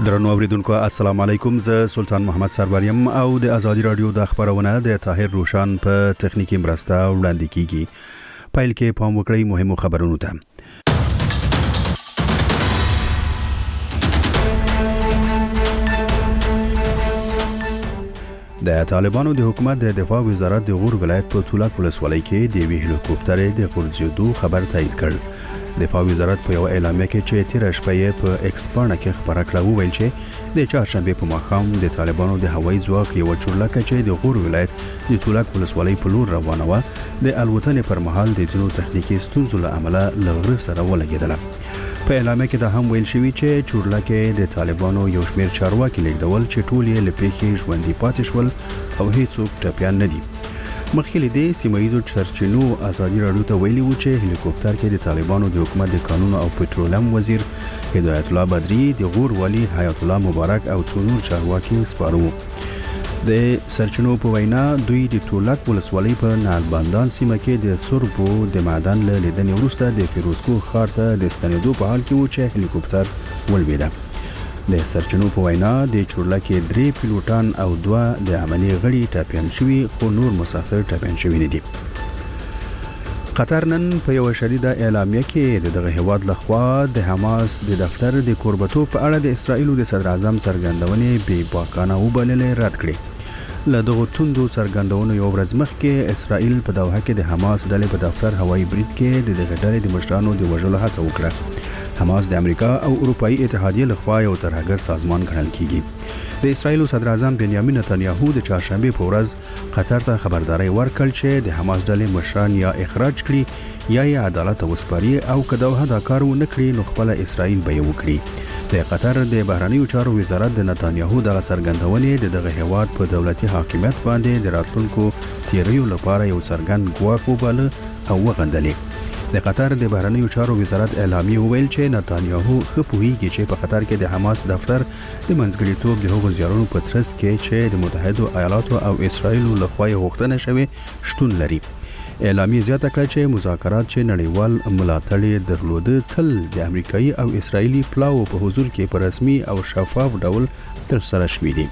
درنو اوریدونکو السلام علیکم، زه سلطان محمد سروریم او د ازادي رادیو د خبرونه د طاهر روشان په تخنیکی مرسته وړاندې کیږي. پایل کې پام وکړئ مهمو خبرونو ته. د طالبانو د حکومت د دفاع وزارت د غور ولایت په تولک ولسوالۍ کې د یوې هلیکوپټر د غورځېدو خبر تایید کړ. دفاع وزارت په یو اعلامیه کې چې تیر شپه په ایکس پاڼه کې خبره کړه وویل چې د چهارشنبه په ماښام د طالبانو د هوایي ځواک یو چورلکه چې د غور ولایت د تولک ولسوالۍ په لور روانه و د الوتنې پر مهال د ځینو تخنیکی ستونزو له امله له غره سره ولګېدله. په اعلامیه کې دا هم ویل شوی چې چورلکه د طالبانو یو شمېر چارواکي لیږدول چې ټول یې له پیښې ژوندي پاتې شول او هیڅوک ټپیان نه دي. مخکې له دې سیمایي چرچینو ازادي رادیو ته ویلي و چې هلیکوپټر کې د طالبانو د حکومت د قانون او پټرولیم وزیر هدایت الله بدری، د غور والی حیات الله مبارک او څو نور چارواکي سپارو. د سرچینو په وینا دوی د تولک ولسوالۍ په نالباندان سیمه کې د سربو د معدن له لیدنې وروسته د فیروزکوه ښار ته د ستنېدو په حال کې و چې هلیکوپټر ولوېده. د سرچینو په وینا د چورلکې 3 پیلوټان او 2 د عملي غړي ټاپیان شوي، خو نور مسافر ټاپیان شوي نه دي. قطر نن په یو شدیده اعلامیه کې دغه هیواد لخوا د حماس د دفتر د کوربتوب په اړه د اسرائیل د صدر اعظم څرګندونې بې باکانه وبللې رد کړې. له دغه توندو څرګندونو یو ورځ مخکې اسرائیل په دوحه کې د حماس ډلې په دفتر هوایي برید کې د دغه ډلې د مشرانو د وژلو هڅه وکړه. حماس د امریکا او اروپאי اتحادیه لخوا یو ترهګر سازمان ګڼل کیږي. د اسرائیل صدر اعظم بنیامین نتانیاهو د چهارشنبه په ورځ قطر ته خبرداري ورکړه چې د حماس ډلې مشران یا اخراج کړي یا یې عدالت وسپاري او که دوحه دا کار ونه کړي نو خپل اسرائیل به یې وکړي. د قطر د بهرنیو چارو وزارت د نتانیاهو د څرګندونې دغه هیواد په دولتي حاکمیت باندې د راتلونکو تیریو لپاره یو څرګند ګواښ وباله او وغندلې. د قطر د بهرنیو چارو وزارت اعلامیه وویل چې نتانیاهو ښه پوهیږي چې په قطر کې د حماس دفتر د منځګړیتوب د هغو زیارونو په ترڅ کې چې د متحده ایالاتو او اسرائیل لخوا غوښتنه شوې شتون لري. اعلامیه زیاته کړه چې مذاکرات چې نړیوال ملاتړ درلوده تل د امریکایي او اسرائیلي پلاو په حضور کې په رسمي او شفاف ډول ترسره شوي دي.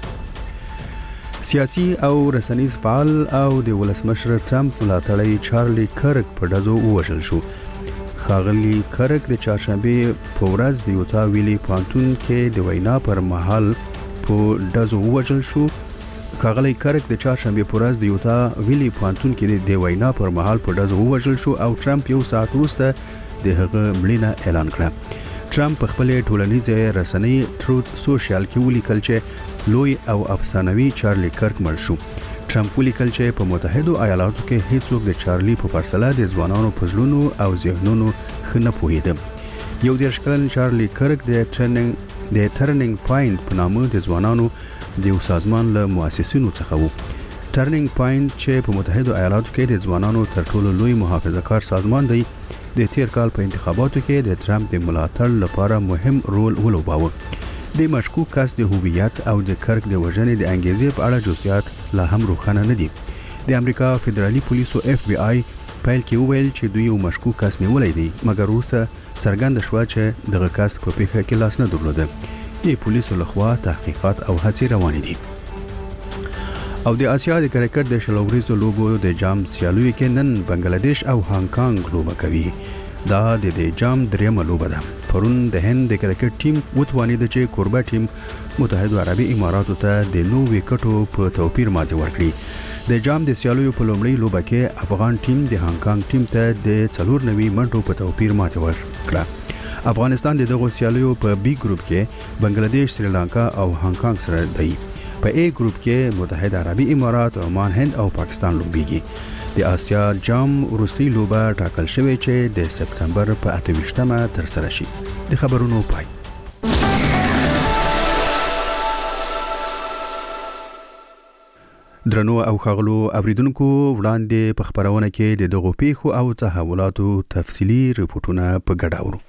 سیاسي او رسنیز فعال او د ولسمشر ټرمپ ملاتړی چارلی کرک په ډزو ووژل شو. ښاغلی کرک د چهارشنبه په ورځ د یوتا ویلي پانتون کې د وینا پر مهال په ډزو ووژل شو. ښاغلی کرک د چهارشنبه په ورځ د یوتا ویلي پانتون کې د وینا پر مهال په ډزو ووژل شو او ټرمپ یو ساعت وروسته د هغه مړینه اعلان کړه. ټرمپ په خپل ټولنیزه رسنۍ ټروت سوشل کې ولیکل چې لوی او افسانوي چارلی کرک مړ شو. ټرمپ ولیکل چې په متحده ایالاتو کې هیڅوک د چارلی په پرسله د ځوانانو په زړونو او ذهنونو ښه نه پوهېده. یو 10 کلن چارلی کرک د ټرنینګ پوینټ په نامه د ځوانانو د یو سازمان له مؤسسینو څخه و. ټرنینګ پوینټ چې په متحده ایالاتو کې د ځوانانو تر ټولو لوی محافظه‌کار سازمان دی، د تیر کال په انتخاباتو کې د ټرمپ د ملاتړ لپاره مهم رول ولوباوه. د مشکوک کس د هویت او د کرک د وژنې د انګیزې په اړه جزئیات لا هم روښانه نه دي. د امریکا فدرالي پولیسو FBI پیل کې وویل چې دوی یو مشکوک کس نیولی دی، مګر وروسته څرګنده شوه چې دغه کس په پیښه کې لاس نه درلوده. د پولیسو لخوا تحقیقات او هڅې روانې دي. او د آسیا د کرکټ د شلوریزو لوبو د جام سیالیو کې نن بنگلاديش او هانګ کانګ لوبه کوي. دا د جام درېمه لوبه ده. پرون د هند د کرکټ ټیم وتوانید چې کوربه ټیم متحده عربي اماراتو ته د 9 وکټو په توپیر ماتې ورکړي. د جام د سیالیو په لومړۍ لوبه کې افغان ټیم د هانګ کانګ ټیم ته د 94 منټو په توپیر ماتې ورکړه. افغانستان د دغه سیالیو په بي ګروپ کې بنگلاديش، سریلانکا او هانګ کانګ سره دی. په A ګروپ کې متحده عربي امارات، عمان، هند او پاکستان لوبېږي. د آسیا جام وروستۍ لوبه ټاکل شوې چې د سپتمبر په 28مه ترسره شي. د خبرونو پای. درنو او ښاغلو اوریدونکو، وړاندې په خبرونه کې د دغو پیښو او تحولاتو تفصیلي رپورټونه په ګډه اورو.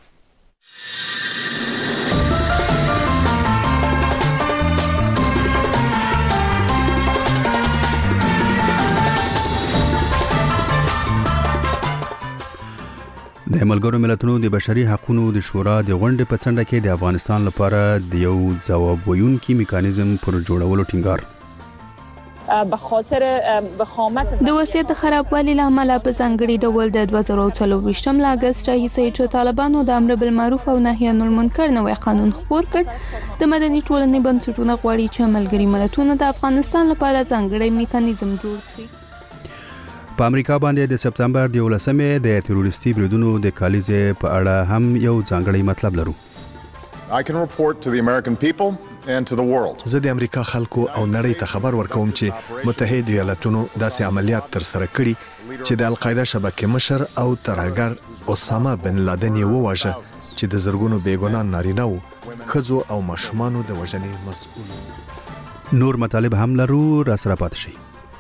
د ملګرو ملتونو د بشري حقوقو د شورا د غونډې په څنډه کې د افغانستان لپاره د یو ځواب ویونکي میکانیزم پر جوړولو ټینګار. به خاطر وخامت د وضعیت خرابوالي له امله په ځانګړي ډول د 2024 ل اگست راهیسې چې طالبانو د امر بالمعروف او نهي عن المنکر نوې قانون خپور کړ، د مدني ټولنې بنسټونه غواړي چې ملګري ملتونه د افغانستان لپاره ځانګړي میکانیزم جوړ کړي. په امریکا باندې د سپتمبر 11مې د تروریستي بریدونو د کالیزې په اړه هم یو ځانګړی مطلب لرو. I can report to the American people and to the world. زه د امریکا خلکو او نړۍ ته خبر ورکوم چې متحده ایالاتونو داسې عملیات تر سره کړي چې د القاعده شبکې مشر او ترهګر اسامه بن لادن یې وواژه چې د زرګونو بیګناه نارینه وو، ښځو او ماشومانو د وژنې مسؤل. نور مطالب هم لرو، را سره پاتې شئ.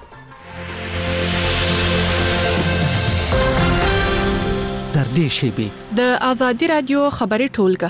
تر دې شیبې د آزادي رادیو خبري ټولګه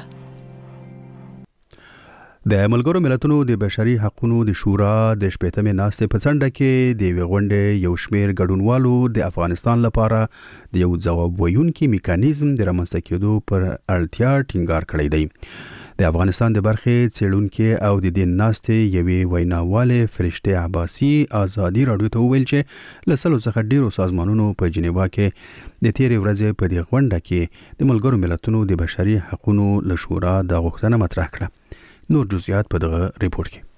د ملګرو ملتونو د بشري حقوقو د شورا د شپږمې ناستې په څنډه کې د غونډې یو شمېر ګډونوالو د افغانستان لپاره د یو ځواب ویونکي میکانیزم د رامنځته کېدو پر اړتیا ټینګار کړی دی. د افغانستان د برخې څېړونکي او د دې ناستې یوې ویناوالې فرشته عباسي آزادي رادیو ته وویل چې له سلو څخه ډیرو سازمانونو په جنیوا کې د تیرې ورځې په دې غونډه کې د ملګرو ملتونو د بشري حقوقو له شورا د غوښتنه مطرح کړه. نور جزئیات په دغه ریپورت کې.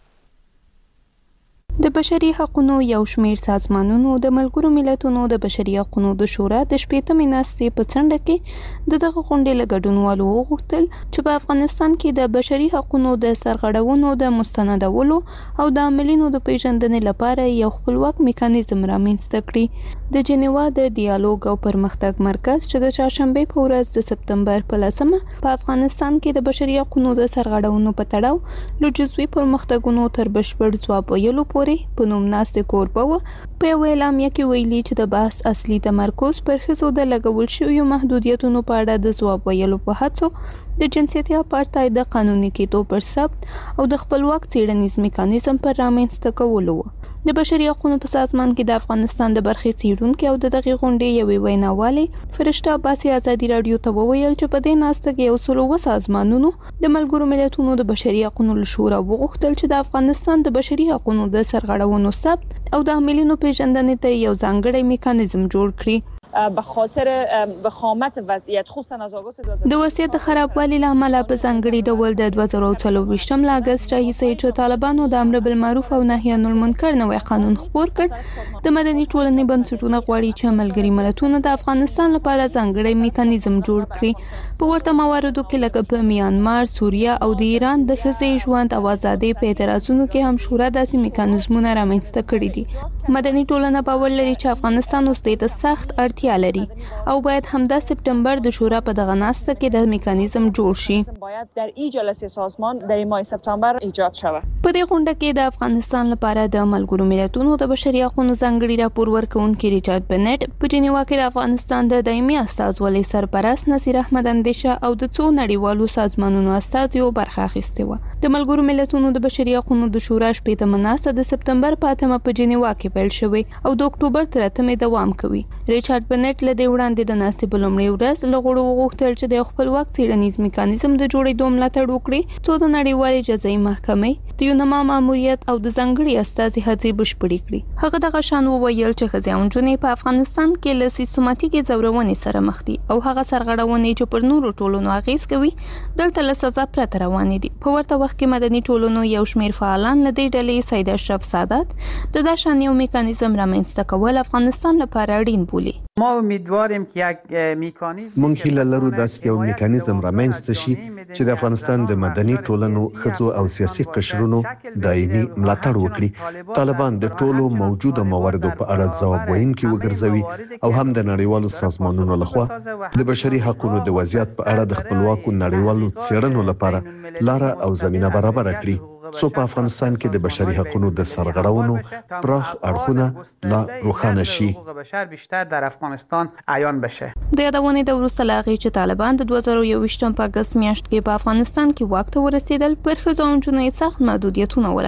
د بشري حقوقو یو شمېر سازمانونو د ملګرو ملتونو د بشري حقوقو د شورا د شپږمې ناستې په څنډه کې دغه غونډې له ګډونوالو وغوښتل چې په افغانستان کې د بشري حقوقو د سرغړونو د مستندولو او د عاملینو د پیژندنې لپاره یو خپلواک میکانیزم رامنځته کړي. د جنیوا د ډیالوګ او پرمختګ مرکز چې د چهارشنبه په ورځ د سپتمبر په 10مه په افغانستان کې د بشري حقوقو د سرغړونو په تړاو له جزوي پرمختګونو تر بشپړ ځواب ویلو پورې په نوم ناستې کوربه و. په یو اعلامیه کې ویلي چې د بحث اصلي تمرکز پر ښځو د لګول شویو محدودیتونو په اړه د ځواب ویلو په هڅو، د جنسیتي اپارټاید د قانوني کېدو پر ثبت او د خپلواک څېړنیز میکانیزم پر رامنځته کولو و. د بشري حقوقو په سازمان کې د افغانستان د برخې څېړونکي او د دغې غونډې یوې ویناوالې فرشته عباسي آزادي رادیو ته وویل چې په دې ناسته کې 107 سازمانونو د ملګرو ملتونو د بشري حقوقو له شورا وغوښتل چې د افغانستان د بشري حقوقو د سرغړونو ثبت او د عاملینو پیژندنې ته یو ځانګړی میکانیزم جوړ کړي. به خاطر وخامت وضعیت خصوصا از آغاز د وضعیت خرابوالي له امله په ځانګړي ډول د 2024 ل اگست راهیسې چې طالبانو د امر بالمعروف او نهي عن المنکر نوې قانون خپور کړ، د مدني ټولنې بنسټونه غواړي چې ملګري ملتونه د افغانستان لپاره ځانګړي میکانیزم جوړ کړي. په ورته مواردو کې لکه په میانمار، سوریه او د ایران د ښځې ژوند او ازادۍ په اعتراضونو کې هم شورا داسې میکانیزمونه رامنځته کړي دي. مدني ټولنه باور لري چې افغانستان اوس د سخت اړتیا لري او باید همدا سپتامبر د شورا په دغه ناسته کې د میکانیزم جوړ شي. باید در این جلسه سازمان در ماه سپتامبر ایجاد شود. په دې غونډه کې د افغانستان لپاره د ملګرو ملتونو د بشري حقوقو ځانګړي راپور ورکوونکي ریچارډ بنټ، په جنیوا کې د افغانستان د دایمي استازولۍ سرپرست نصیر احمد اندیشه او د څو نړیوالو سازمانونو استازیو برخه اخیستې وه. د ملګرو ملتونو د بشري حقوقو د شورا شپږمه ناسته د سپتمبر په 8مه په جنیوا کې پیل شوې او د اکتوبر تر 8مې دوام کوي. ریچارډ بنټ له دې وړاندې د ناستې په لومړۍ ورځ له غړو وغوښتل چې د خپلواک څېړنیز میکانیزم د جوړېدو ملاتړ وکړي، څو د نړیوالې جزایي محکمې د یونما ماموریت او د ځانګړي استازي هڅې بشپړې کړي. هغه دغه شان وویل چې ښځې او نجونې په افغانستان کې له سیستماتیکې ځورونې سره مخ دي او هغه سرغړونې چې پر نورو ټولنو اغیز کوي دلته له سزا پرته روانې دي. په ورته وخت کې مدني ټولنو یو شمېر فعالان له دې ډلې سید اشرف سادات د دا شان یو میکانیزم رامنځته کول افغانستان لپاره اړین بولي. ما امیدواریم که یک میکانیزم مونږ هیله لرو داسې یو میکانیزم رامنځته شي چې د افغانستان د مدني ټولنو، ښځو او سیاسي قشرونو دایمي ملاتړ وکړي، طالبان د ټولو موجوده مواردو په اړه ځواب ویونکي وګرځوي او هم د نړیوالو سازمانونو لخوا د بشري حقوقو د وضعیت په اړه د خپلواکو نړیوالو څېړنو لپاره لاره او زمینه برابر کړي، څو په افغانستان کې د بشري حقوقو د سرغړونو پراخ اړخونه لا روښانه شي. بیشتر در افغانستان عیان بشه. د یادونې د وروسته له هغې چې طالبان د 2021 په اګست میاشت کې په افغانستان کې واک ته ورسېدل، پر ښځو او نجونو یې سخت محدودیتونه ولګول.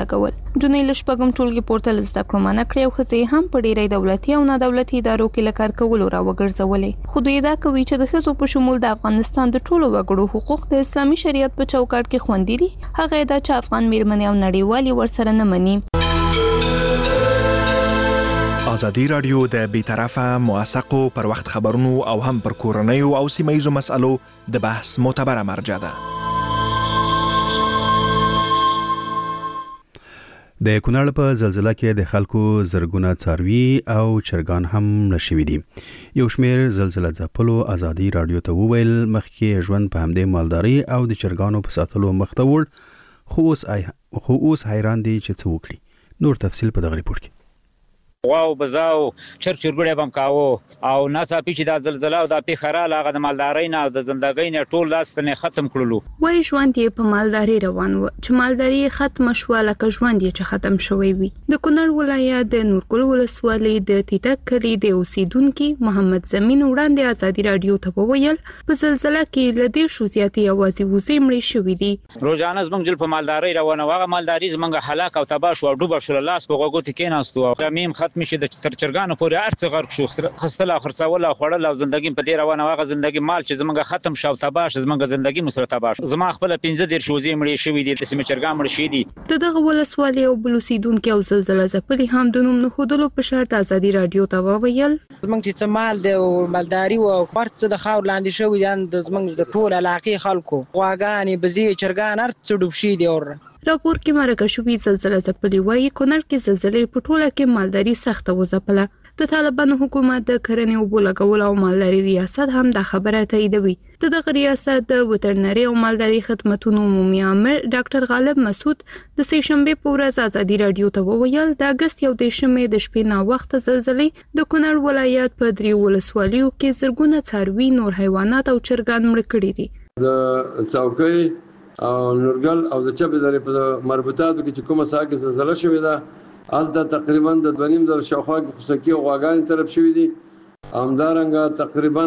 جنې له شپږم ټولګي پورته له زده کړو منع کړې او ښځې هم په ډېری دولتي او نادولتي ادارو کې له کار کولو راوګرځولې. خو دوی دا کوي چې د ښځو په شمول د افغانستان د ټولو وګړو حقوق د اسلامي شریعت په چوکاټ کې خوندي دي. هغه دا چې افغان میرمنې او نړیوالي ورسره نه مني. ازادي راډیو د بیطرفه موثقو پر وخت خبرونو او هم پر کورنیو او سیمه‌ییزو مسألو د بحث معتبره مرجع ده. د کونړ په زلزلہ کې د خلکو زرګونه څاروي او چرګان هم مړه شوي دي. یو شمېر زلزلہ ځپلو ازادي راډیو ته وویل مخکې ژوند په همدې مالداري او د چرګانو په ساتلو مخ ته وړ، خو اوس حیران دي چې څه وکړي. نور تفصیل په دغه ریپورت کې. واو بزاو چرچرګړې بم کاوه او ناڅاپي چې دا زلزلہ او دا پیخراله هغه د مالدارۍ نه او د زندګۍ نه ټول لاستنه ختم کړلو. وای ژوند یې په مالداري روان و چې مالداري ختم شو لکه ژوند یې چې ختم شوی وي. د کونړ ولایت د نورګل ولسوالۍ د تیتک کلی د اوسیدونکو محمد زمین وړاندې ازادي راډیو ته وویل په زلزلہ کې لدې شو زیاتې اوازې وزې مړې شوې دي. روزانه زمونږ جل په مالدارۍ روانه واغه مالداري زمونږ هلاک او تباہ شو او ډوب شو. لاس په غوګو ته کېناستو او میم ختم شي د چرګانو پورې ارڅ غرق شو. خستل او خرڅول او خړل او زندګي په دې روانه واغه زندګي مال چې زمونږ ختم شو تباہ شو زمونږ زندګي مسره تباہ شو. زما خپل 15 شوزې مړې شوې دي چې چرګان مړ شي دي. دغه ولسوالۍ او بلوسیدونکو او زلزلہ ځپلي هم د نوم نه خودلو په شرط ازادي راډیو ته وویل زمونږ چې مال د مالداري او خرڅ د خاور لاندې شوی دي د زمونږ د ټول علاقې خلکو غواګانې بزې چرګان ارڅ ډوب شي دي. راپور کې مرکه شوې زلزلہ ځپلي وایي کونړ کې زلزلې په ټوله کې مالداري سخته وځپله. د طالبانو حکومت د کرنې او بولګول او مالداري ریاست هم دا خبره تاییدوي. دغه ریاست د وترنري او مالداري خدماتو عمومي امر ډاکټر غالب مسعود د سې شنبه په ورځ ازادي راډیو ته وویل د اگست 1 د شپې نا وخت زلزلې د کونړ ولایت په درې ولسوالیو کې زرګونه څاروي نور حیوانات او چرګان مړ کړي دي. د څوکۍ او نورګل او د چبې درې په مربوطاتو کې کومه ساکه زلزلہ شوې ده الته تقریبا د 2.5 شاوخوا کې خصکی او غواګان طرف شوې دي. همدارنګه تقریبا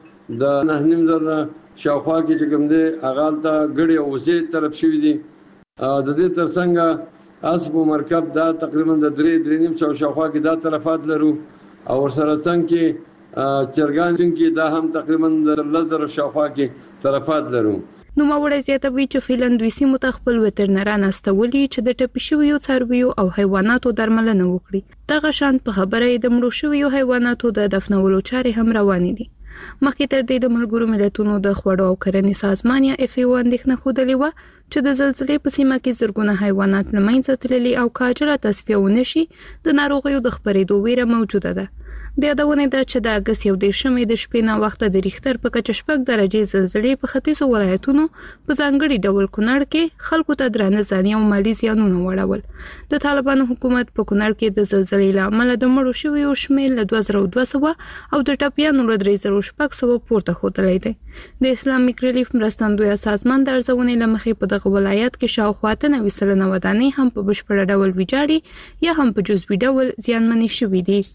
د 9.5 شاوخوا کې چې کوم دي هغه الته ګړې او وسې طرف شوې دي. د دې ترڅنګ اسب مرکب دا تقریبا د 3.5 شاوخوا کې دا طرفات لرو او ورسره څنګه کې چرګان چې دا هم تقریبا د 10 شاوخوا کې طرفات لرو. نو ماوړی زیاتوي چې فیلن دوی سیمو ته خپل وترنران استولي چې د ټپي شویو څارویو او حیواناتو درملنه وکړي. دغه شان په خبره د مړو شویو حیواناتو د دفنولو چارې هم روانې دي. مخکې تر دې د ملګرو ملتونو د خوړو او کرنې سازمان یا FAO اندېښنه ښودلې وه چې د زلزلې په سیمه کې زرګونه حیوانات له منځه تللي او که عاجله تصفیه ونه شي د ناروغیو د خپرېدو ویره موجوده ده. د یادونې ده چې د اګست 1 د شپې نا وخته د ریختر په کچه 6 درجې زلزلې په ختیځو ولایتونو په ځانګړي ډول کونړ کې خلکو ته درانه ځاني او مالي زیانونه وړول. د طالبانو حکومت په کونړ کې د زلزلې له امله د مړو شویو شمېر له 2200 او د ټپیانو له 3600 پورته ښودلی دی. د اسلامیک ریلیف مرستندویه سازمان د ارزونې له مخې په دغه ولایت کې شاوخوا 90% ودانۍ هم په بشپړه ډول ویجاړې یا هم په جزوي ډول زیانمنې شوي دي.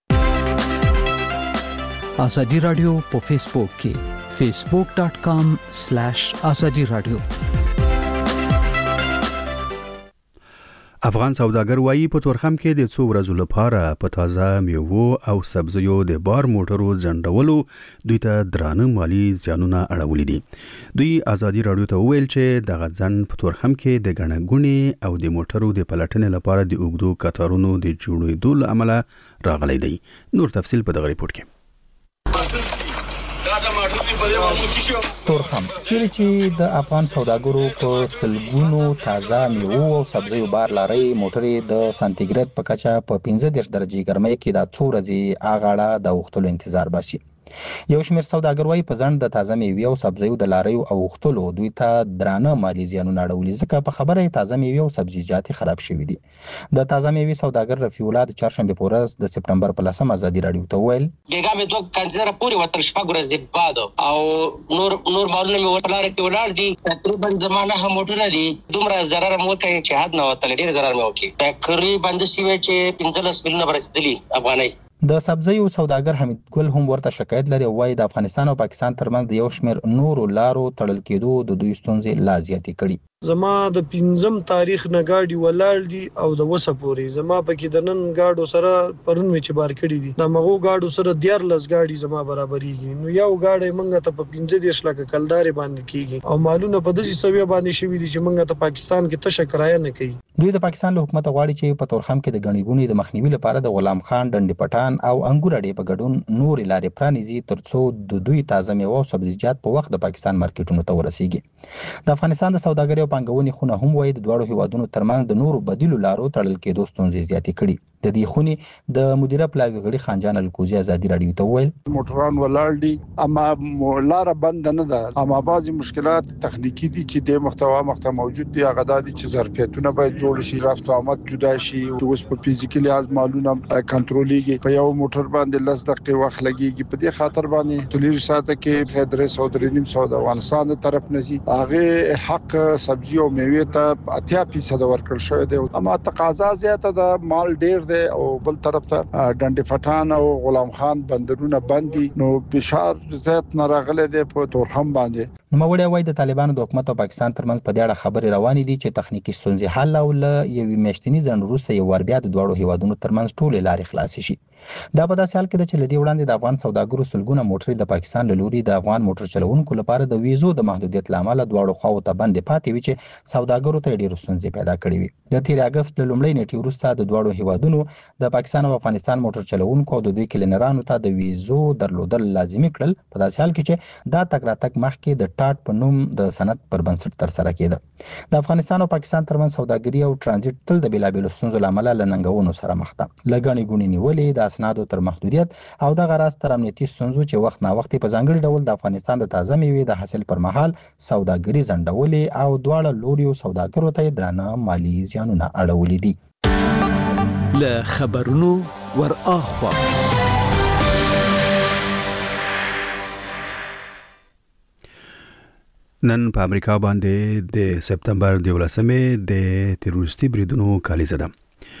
ازادي راډیو په فیسبوک کې facebook.com/azadi radio. افغان سوداګر وایي په تورخم کې د څو ورځو لپاره په تازه میوو او سبزیو د بار موټرو ځنډولو دوی ته درانه مالی زیانونه اړولي دي. دوی ازادي راډیو ته وویل چې دغه ځنډ په تورخم کې د ګڼه ګوڼې او د موټرو د پلټنې لپاره د اوږدو کتارونو د جوړېدو له امله راغلی دی. نور تفصیل په دغه ریپورت کې. تورخم چیرې چې د افغان سوداګرو په سلګونو تازه میوو او سبزیو بار لاري موټرې د سانتیګریډ په کچه په 15 درجې ګرمۍ کې د څو ورځې اغاړه د وختلو انتظار باسي. یو شمېر سوداګر وايي په ځنډ د تازه میوې او سبزیو د لاریو او وختلو دوی ته درانه مالی زیانونه اړولي ځکه په خبره تازه میوې او سبزیجات خراب شوي دي. د تازه میوې سوداګر رفیع الله د چهارشنبه په ورځ د سپټمبر په 10 ازادي راډیو ته وویل ګیګا مې دوه کنټینر پورې وتر شپږ ورځې بعد او نور مالونه مې ورلاره کې ولاړ دي. تقریبا زمانه هم موټونه دي دومره ضرر مو کوي چې حد نه وتل ډیر ضرر مې وکړي. تقریبا د شي چې 15 ملیونه برسېدلي افغانۍ. د سبزیو سوداګر حمید ګل هم ورته شکایت لري او وايي د افغانستان او پاکستان ترمنځ د یو شمېر نورو لارو تړل کېدو د دوی ستونزې لا زیاتې کړي. زما د 5م تاریخ نه گاډي ولاړ دي او د وسه پوري زما پکې د نن گاډو سره پرون می چې بار کړی دي د مغو گاډو سره 14 گاډي زما برابرېږي نو یو گاډي منګه ته په 15 لک کلدارې باندې کیږي او مالونه په دې سوي باندې شوی دي چې منګه ته پاکستان کې تشه کرایه نه کوي. دوی د پاکستان له حکومت غواړي چې په تورخم کې د غنیګونی د مخنیوي لپاره د غلام خان ډنډ پټان او انګور اډې په ګډون نور لارې پرانیزي ترڅو د دوی تازه میوه او سبزیجات په وخت د پاکستان مارکیټونو ته ورسیږي. د افغانستان د سوداګرۍ او پانګونې خونه هم وایي د دوړو هیوادونو ترمنځ د نورو بدیلو لارو تړل کېدو ستونزې زیاتې کړي. د دې خونې د مدیره پلاوي غړي خانجان الکوزي ازادي رادیو ته وویل موټران ولاړ دي اما لار بند نه ده اما بعضی مشکلات تخنیکی دي چې د محتوا موجود دي هغه د چې ظرفیتونه باید جوړ شي رفت او آمد جدا شي او اوس په فزیکلی از معلومه کنټرولېږي په یو موټر باندې لږ دقیقې وخت لګيږي په دې خاطر باندې تلیر ساته کې خدای سودرینیم سود افغانستان د طرف نشي هغه حق سبزی او میوه ته 80% ورکړل شوی دی اما تقاضا زیاته ده مال ډیر او بل طرف ته ډنډ فټان او غلام خان بندرونه بندي نو بشار زیات ناراغله دی په تورخم باندې. نوموړی وایي د طالبانو د حکومت او پاکستان ترمنځ په دې اړه خبرې روانې دي چې تخنیکی ستونزې حل او له یوې میاشتني ځنډ وروسته یو ور بیا د دوړو هیوادونو ترمنځ ټولې لارې خلاصې شي. دا په داسې حال کې ده چې لدی وړاندې د افغان سوداګرو سلګونه موټرې د پاکستان له لوري د افغان موټر چلوونکو لپاره د ویزو د محدودیت لامل دوړو خواو ته بندې پاتې وي چې سوداګرو ته ډېر ستونزې پیدا کړې وي. د 13 اگست له لومړۍ نیټې وروسته د دوړو هیوادونو د پاکستان او افغانستان موټر چلوونکو او د دوی کلینرانو ته د ویزو درلودل لازمي کړل په داسې حال کې چې دا تګ راتګ مخکې د ټاټ په نوم د سند پر بنسټ تر سره کېده. د افغانستان او پاکستان ترمنځ سوداګري او ترانزیت تل د بیلابیلو ستونزو له امله له ننګونو سره مخ ده. له ګڼې ګوڼې نیولې د اسنادو تر محدودیت او دغه راز تر امنیتي ستونزو چې وخت نا وخت په ځانګړي ډول د افغانستان د تازه میوې د حاصل پر مهال سوداګري ځنډولې او دواړه لوريو سوداګرو ته درانه مالی زیانونه اړولې دي. له خبرونو ور اخوا نن په امریکا باندې د سپتمبر 11مې د تروریستي بریدونو کالیزه ده.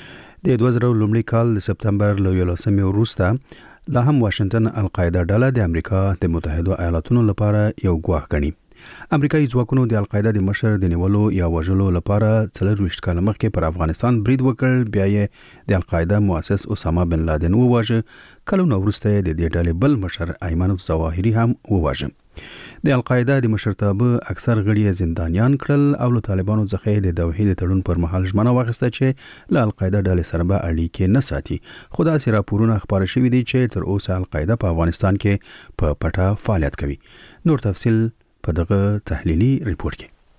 د 2000 لومړي کال د سپتمبر 11مې وروسته لا هم واشنگټن القاعده ډله د امریکا د متحده ایالاتونو لپاره یو ګواښ ګڼي. امریکایي ځواکونو د القاعده د مشر د نیولو یا وژلو لپاره 24 کال مخکې پر افغانستان برید وکړ. بیا یې د القاعده مؤسس اسامه بن لادن وواژه. کلونه وروسته د دې ډلې بل مشر ایمن الظواهري هم وواژه. د القاعده د مشرتابه اکثر غړي زندانیان کړل او له طالبانو څخه د توحید تړون پر مهال ژمنه واخیسته چې له القاعده ډلې سره به اړیکې نه ساتي. خو داسې راپورونه خپاره شوي دي چې تر اوسه القاعده په افغانستان کې په پټه فعالیت کوي. نور تفصیل په دغه تحلیلي ریپورت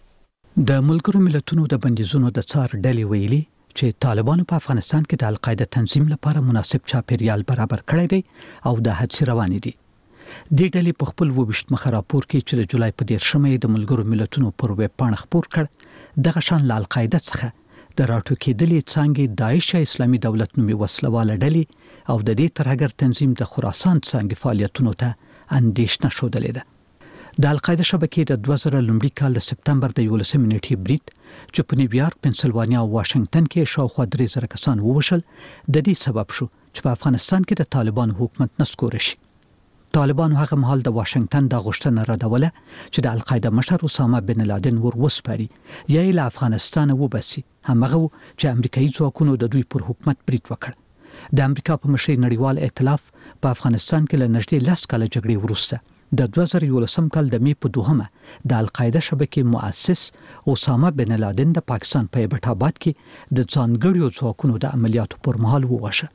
کې. د ملګرو ملتونو د بندیزونو د څار ډلې ویلي چې طالبانو په افغانستان کې د القاعده تنظیم لپاره مناسب چاپیریال برابر کړی دی او د هڅې روانې دي. د ډلې په خپل 22 مخه راپور کې چې د جولای په 13مې د ملګرو ملتونو پر ویب پاڼه خپور کړ دغه شان له القاعده څخه د راټوکېدلې څانګې داعش اسلامي دولت نومي وسلواله ډلې او د دې ترهګر تنظیم د خراسان څانګې فعالیتونو ته اندېښنه ښودلې ده. د القاعده شبکې د 2000 لومړي کال د سپتمبر د 11مې نیټې برید چې په نیویارک، پنسلوانیا او واشنگټن کې شاوخوا 3000 کسان ووژل د دې سبب شو چې په افغانستان کې د طالبانو حکومت نسکور شي. طالبانو هغه مهال د واشنگټن د غوښتنه ردوله چې د القاعده مشر اسامه بن لادن ور وسپاري یا یې له افغانستان وباسي. همغه چې امریکایي ځواکونو د دوی پر حکومت برید وکړ. د امریکا په مشرۍ نړیوال ائتلاف په افغانستان کې له نږدې 10 کاله جګړې وروسته د 2011 کال د می په 2مه د القاعده شبکې مؤسس اسامه بن لادن د پاکستان په ایبټ آباد کې د ځانګړو ځواکونو د عملیاتو پر مهال وواژه.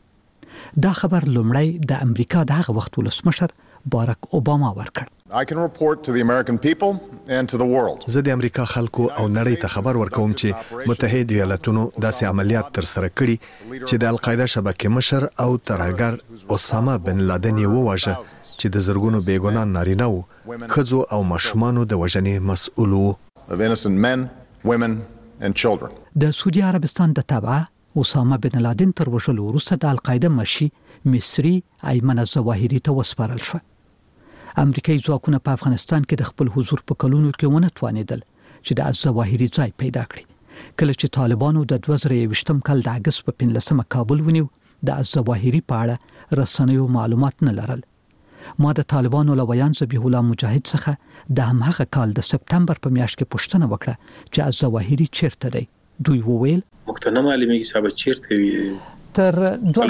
دا خبر لومړی د امریکا د هغه وخت ولسمشر باراک اوباما ورکړ. I can report to the American people and to the world. زه د امریکا خلکو او نړۍ ته خبر ورکوم چې متحده ایالاتونو داسې عملیات تر سره کړي چې د القاعده شبکې مشر او ترهګر اسامه بن لادن یې وواژه چې د زرګونو بیګناه نارینه وو، ښځو او ماشومانو د وژنې مسؤل وو. Of innocent men, women and children. د سعودي عربستان د تابعه اسامه بن لادن تر وژلو وروسته د القاعده مشي مصری ایمن الظواهري ته وسپارل شو. امریکایي ځواکونه په افغانستان کې د خپل حضور په کلونو کې ونه توانېدل چې د الظواهري ځای پیدا کړي. کله چې طالبانو د 2020 کال د اگست په 15مه کابل ونیو د الظواهري په اړه رسنیو معلومات نه لرل. ما د طالبانو لویان ذبیح الله مجاهد څخه د همغه کال د سپتمبر په میاشت کې پوښتنه وکړه چې الظواهري چیرته دی. دوی وویل مقتنع معلومیږي چې چیرته وي. تر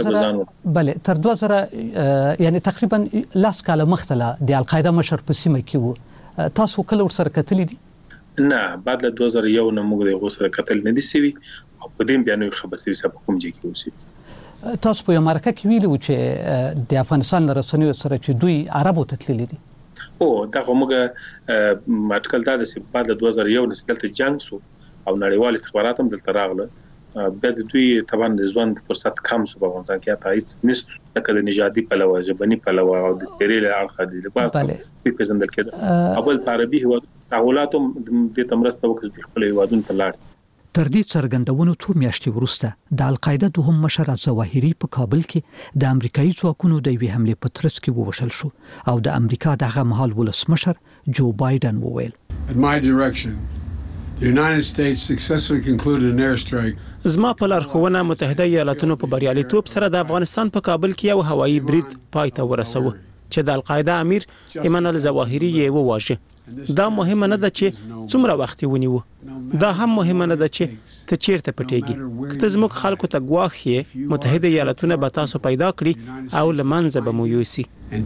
2000 یعنی تقریبا لاس کاله مختله د القاعده مشر په سیمه کې وو. تاسو کله ورسره کتلی دي؟ نه، بعد له 2001 نه موږ د غوسره کتل نه دي سوي او په دې بیانوي خبر سوي چې په کوم ځای کې اوسي. تاسو په امریکا کې ویلو چې د افغانستان رسنیو سره چې دوی عربو ته تللي دي. دا موږ اټکل دا چې بعد له 2001 نه دلته جنگ سو او نړیوال استخبارات هم دلته راغله. بیا د دوی طبعا د ژوند فرصت کم سو په افغانستان کې تا هیڅ نشته د نژادي پلوه ژبني پلوه او د تیرې اړخ دي لپاره په پیژندل کېده. اول عربي هو تحولاتم د تمرسته وکړي خپل هیوادونو ته لاړ. تر دې څرګندونو څو میاشتې وروسته د القاعده دوهم مشر الظواهري په کابل کې د امریکایي ځواکونو د یوې حملې په ترڅ کې ووژل شو او د امریکا دغه مهال ولسمشر جو بایدن وویل In my direction, the United States successfully concluded an airstrike. زما په لارښوونه متحده ایالاتونو په بریالیتوب سره د افغانستان په کابل کې یو هوایي برید پای ته ورسوه چې د القاعده امیر ایمان الظواهري یې وواژه. دا مهمه نه ده چې څومره وخت ونیو، دا هم مهمه نه ده چې ته چیرته پټېږي. که زموږ خلکو ته ګواښ یې متحده ایالاتونه به تاسو پیدا کړي او لمنځه به مو یوسي.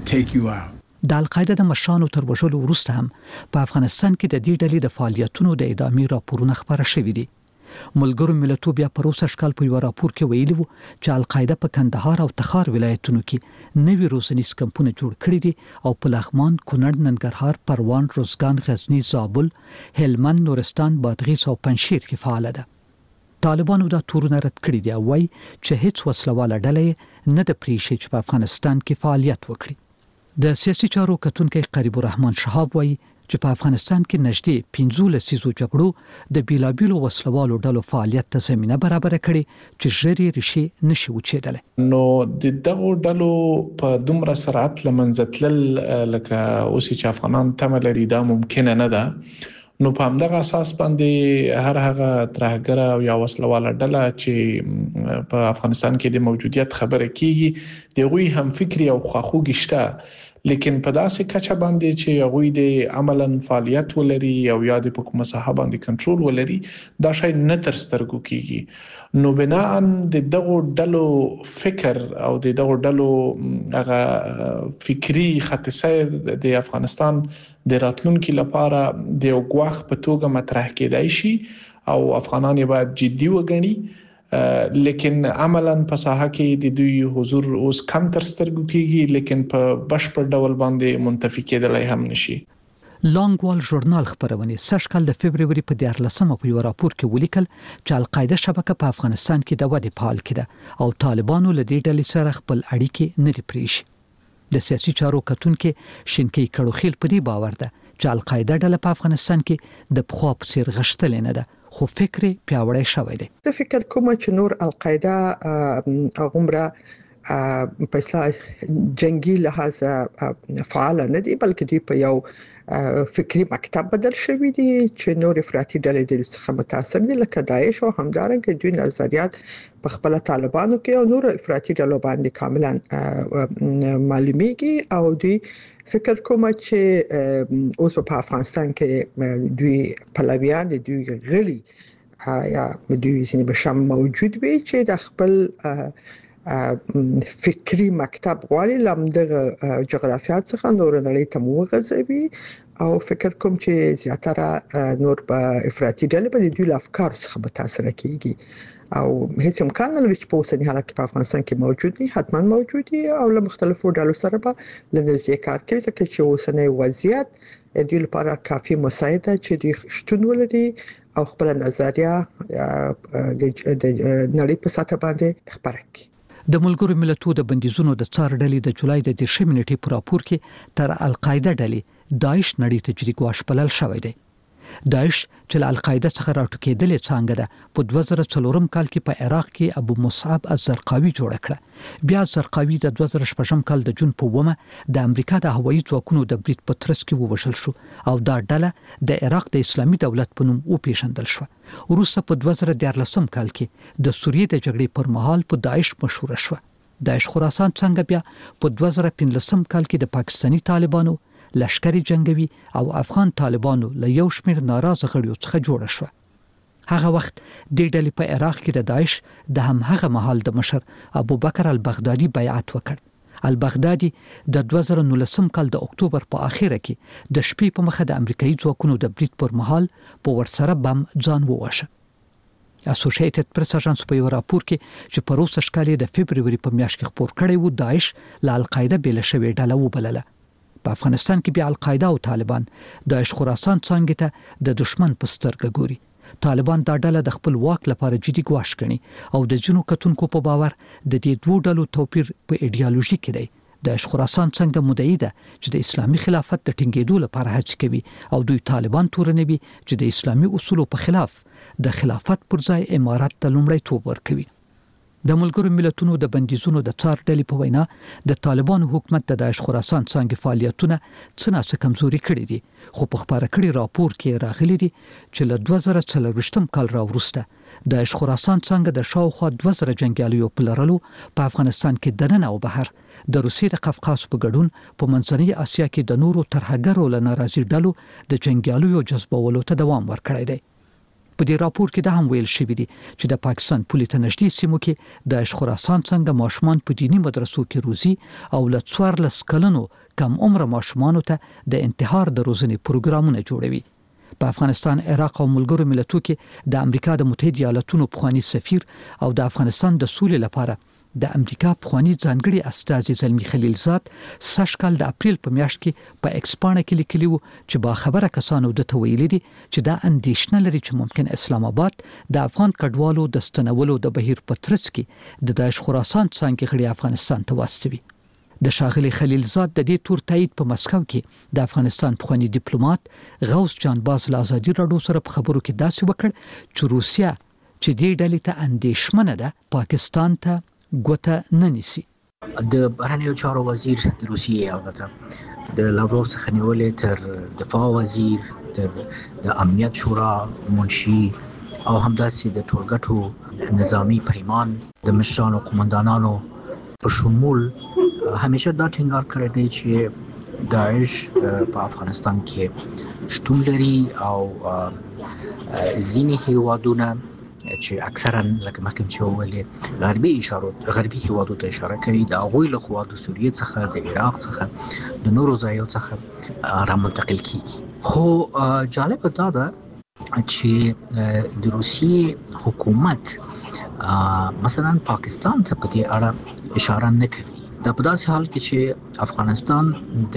د القاعده د مشرانو تر وژلو وروسته هم په افغانستان کې د دې ډلې د فعالیتونو د ادامې راپورونه خبره شوي دي. ملګرو ملتونو بیا په روسي شکل په یو راپور کې ویلي وو چې القاعده په کندهار او تخار ولایتونو کې نوي روزنیز کمپونه جوړ کړي دي او په لغمان، کونړ، ننګرهار، پروان، روزګان، غزنی، زابل، هلمند، نورستان، بادغیس او پنجشیر کې فعال ده. طالبانو دا تورونه رد کړي دي او وايي چې هیڅ وسلواله ډله نه د پریشي چې په افغانستان کې فعالیت وکړي. د سیاسي چارو کتونکو قریب الرحمن شهاب وايي چې په افغانستان کې نږدې 15 لسیزو جګړو د بیلابیلو وسلوالو ډلو فعالیت ته زمينه برابر کړي چې ژری ریشي نشي وچېدل. نو د دغه ډلو په دومره سرعت لمنځتل لکه اوس چې افغانان تمه لري دا ممکن نه ده. نو په همدغه اساس باندې هر هغه ترهګر او یا وسلواله ډله چې په افغانستان کې د موجودیت خبره کیږي دغه هم فکری او خواخوږي شته، لیکن په داسې کچه باندې چې هغوی د عملاً فعالیت ولري او یا د حکومت صاحب باندې کنټرول ولري دا شی نه تر سترګو کیږي. نو بناء د دغه ډلو فکر او د دغه ډلو هغه فکری خطسه د افغانستان د راتلونکو لپاره د غواخ په توګه مطرح کېدای شي او افغانان یې باید جدي وګڼي. لیکن عملاً په ساحه کې د دوی حضور اوس کم تر سترګو کیږي، لیکن په بشپړ ډول باندې منتفي کېدلای هم نشي. لانګوال ژورنال خبرونه سږکال د فبرवरी په 14مه په یو راپور کې ولیکل چې القاعده شبکه په افغانستان کې د ودې پال کړه او طالبانو له دې ډلې سره خپل اړیکې نه لري. د سیاسي چارو کتونکو شینکی کړوخیل په دې باور ده چې القاعده ډله په افغانستان کې د پخوا په څیر غشتل نه ده، خو فکر پیاوړی شوی دی. زه فکر کوم چې نور القاعده عمره په اصطلاح جنگي لحاظ فعال نه دي، بلکې دوی په یو فکری مکتب بدل شوی دي چې نور افراطي ډلې د څخه متاثر دي لکه داعش او همدارنګه دوی نظریات په خپل طالبانو کې او نور افراطي ډلو باندې کاملا معلومیږي او دوی فکر کوم چې اوس په افغانستان کې دوی پلویان دي، دوی غلي یا دوی سینې بشم موجود وي چې د خپل فکری مکتب غواړي لمدغه جغرافیات څخه نور نړۍ ته موغځوي او فکر کوم چې زیاتره نور په افراطي ډلې په دوی افکار څخه متاثر کیږي او هیڅ امکان نه لري چې په اوسني حالت کې په افغانستان کې موجود دي، حتما موجود دي او له مختلفو ډلو سره به لنږدې کار کوي ځکه چې اوسنی وضعیت دوی لپاره کافي مساعده چې دوی شتون ولري او خپل نظریه د نړۍ په سطح باندې خبره کړي. د ملګرو ملتونو د بندیزونو د څار ډلې د جولای د 10 نیټې په راپور کې تر القاعده ډلې داعش نړۍ ته جدي ګواښ بلل شوی دی. داعش چې له القاعده څخه راټوکېدلې څنګه ده په 2004 کال کې په عراق کې ابو مصعب الزرقاوي جوړ کړ. بیا الزرقاوي د 2006 کال د جون په 1 د امریکا د هوایي ځواکونو د برید په ترڅ کې ووژل شو او دا ډله د عراق د اسلامي دولت په نوم وپیژندل شو. وروسته په 2014 کال کې د سوریې د جګړې پر مهال په داعش مشهور شو. داعش خراسان څنګه بیا په 2015 کال کې د پاکستانی طالبانو، لشکري جنگوي او افغان طالبانو له یو شمېر ناراضه غړیو څخه جوړه شوه. هغه وخت د ډلې په عراق کې د داعش د همغه مهال د مشر ابو بکر البغدادي بیعت وکړ. البغدادي د 2019 کال د اکتوبر په اخیره کې د شپې په مخه د امریکایي ځواکونو د برید پر مهال په ورسره بم ځان وواشه. اسوسییټډ پریس اژانس په یو راپور کې چې په روس اشکالي د فبرवरी په میاشت کې خبر کړی و، داعش له القاعده بیل شوی ډله وبلله. په افغانستان کې بیا القاعده او طالبان داعش خراسان څنګه ته د دشمن په سترګه ګوري. طالبان دا ډله د خپل واک لپاره جدي ګواښ کړي او د جنو کتونکو په باور د دې دوه ډلو توپیر په ایډیالوژي کې دی. داعش خراسان څنګه مدعي ده چې د اسلامي خلافت د ټینګېدو لپاره هڅه کوي او دوی طالبان تورنوي چې د اسلامي اصولو په خلاف د خلافت پر ځای امارت ته لومړیتوب ورکوي. د ملګرو ملتونو د بندیزونو د څار ډلې په وینا د طالبانو حکومت د داعش خراسان څنګه فعالیتونه څه کمزوري کړي دي، خو په خبره کړي راپور کې راغلي دي چې له 2024 کال راوروسته داعش خراسان څنګه د شاوخوا 2000 جنگیالیو په لرلو په افغانستان کې دننه او بهر د روسیې د قفقاز په ګډون په منځنۍ اسیا کې د نورو ترهګرو له ناراضي ډلو د جنگیالیو جذبولو ته دوام ورکړی دی. په دې راپور کې دا هم ویل شوی دی چې د پاکستان پولې ته نږدې سیمو کې داعش خراسان څنګه ماشومان په دینی مدرسو کې روزي او له 14 کلنو کم عمر ماشومانو ته د انتحار د روزنې پروګرامونه جوړوي. په افغانستان، عراق او ملګرو ملتونو کې د امریکا د متحده ایالاتونو پخوانی سفیر او د افغانستان د سولې لپاره د امریکا پخوانی ځانګړي استازي زلمی خلیلزاد سږ کال د اپریل په میاشت کې په ایکسپانه کې لیکلی و چې با خبره کسانو د تویل دي چې دا اندیشنه لري چې ممکن اسلام آباد د افغان کډوالو د ستنولو د بهیر په ترڅ کې د داعش خراسان څنګه غړي افغانستان ته واستوي. د شاغلي خلیلزاد د دې تور تایید په مسکو کې د افغانستان پخوانی ډیپلوماټ غوث جان باز له ازادي راډیو سره په خبرو کې داسې وکړ چې روسیا چې دې ډلې ته اندیشمنه ده پاکستان ته ګوته نه نیسي. د بهرنیو چارو وزیر د روسیې البته د لاوروف څخه نیولې تر دفاع وزیر تر د امنیت شورا منشي او همداسې د ټولګټو نظامی پیمان د مشرانو قومندانانو په شمول همیشه دا ټینګار کړی دی چې داعش په افغانستان کې شتون لري او ځینې هیوادونه چې اکثرا لکه مخکې چې ویلې غربي هیوادو ته اشاره کوي، د هغوی له خوا د سوریې څخه، د عراق څخه، د نورو ځایو څخه را منتقل کیږي. خو جالب دا ده چې د روسیې حکومت مثلا پاکستان ته په دې اړه اشاره نه کوي. دا په داسې حال کې چې افغانستان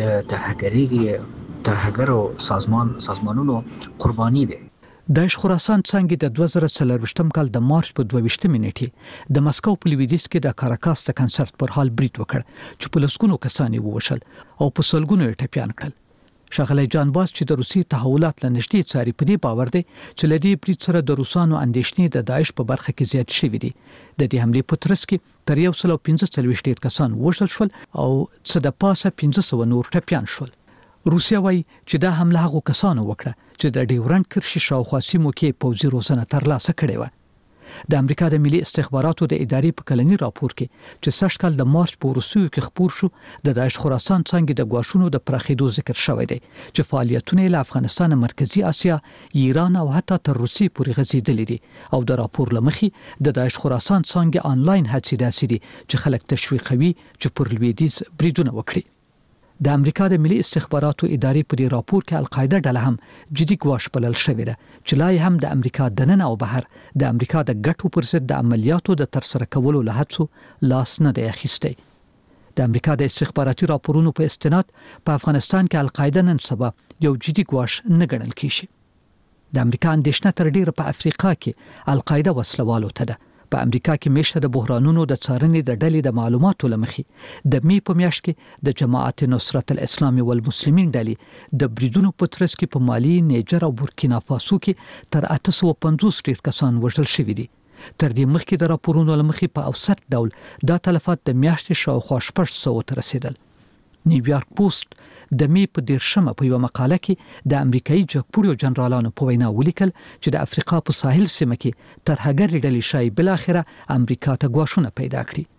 د ترهګرو سازمانونو قرباني دی. داعش خراسان څنګه د 2024 کال د مارچ په 22 نیټه د مسکو په لویدیځ کې د کاراکاس د کنسرت پر حال برید وکړ چې په لسګونو کسان ووشل او په سلګونو یې ټپيان کړل. شاغلی جان باز چې د روسي تحولات لنشتي څاري په دې باور دی چې لدی برید سره د روسانو اندیشنې د داعش په برخه کې زیات شوې دي. د دې حمله په ترڅ کې تر 115 کسان وشل شول او څه د پاسه 1500 نور ټپيان شول. روسیا وايي چې دا حمله هغو کسانو وکړه چې د ډیورنډ کرښې شاوخوا سیمو کې پوځي روزنه ترلاسه کړې وه. د امریکا د ملي استخباراتو د ادارې په کلنی راپور کې چې سږ کال د مارچ په وروستیو کې خبر شو د داعش خراسان څنګه د غواښونو د پراخېدو ذکر شوی دی چې فعالیتونه له افغانستان، مرکزی اسیا، ایران او حتی تر روسیې پورې غځېدلې دي او د راپور لمخې د داعش خراسان څنګه آنلاین هڅې داسې دي چې خلک تشویقوي چې پر لویدیځ بریدونه وکړي. د امریکا د ملي استخباراتو ادارې په دې راپور کې القاعده ډله هم جدي ګواښ بلل شوې ده چې لا هم د امریکا دننه او بهر د امریکا د ګټو پر ضد د عملیاتو د ترسره کولو له هڅو لاس نه دی اخیستی. د امریکا د استخباراتي راپورونو په استناد په افغانستان کې القاعده نن سبا یو جدي ګواښ نه ګڼل کیږي. د امریکا اندیشنه تر ډیره په افریقا کې القاعده وسلوالو ته ده. په امریکا کې میشته د بحرانونو د څارنې د ډلې د معلوماتو لمخې د می په میاشت کې د جماعت نصرت الاسلام والمسلمین ډلې د بریدونو په ترڅ کې په مالی، نیجر او بورکینا فاسو کې تر 850 کسان وژل شوي دي. تر دې مخکې د راپورونو لمخې په اوسط ډول دا تلفات د میاشتې شاوخوا 600 ته رسیدل. نیویارک پوسټ د می په 10 په یو مقاله کې د امریکایي جګپوړو جنرالانو په وینا ولیکل چې د افریقا په ساحل سیمه کې ترهګر ډلې شای بل اخره امریکا ته غواښونه پیدا کړي.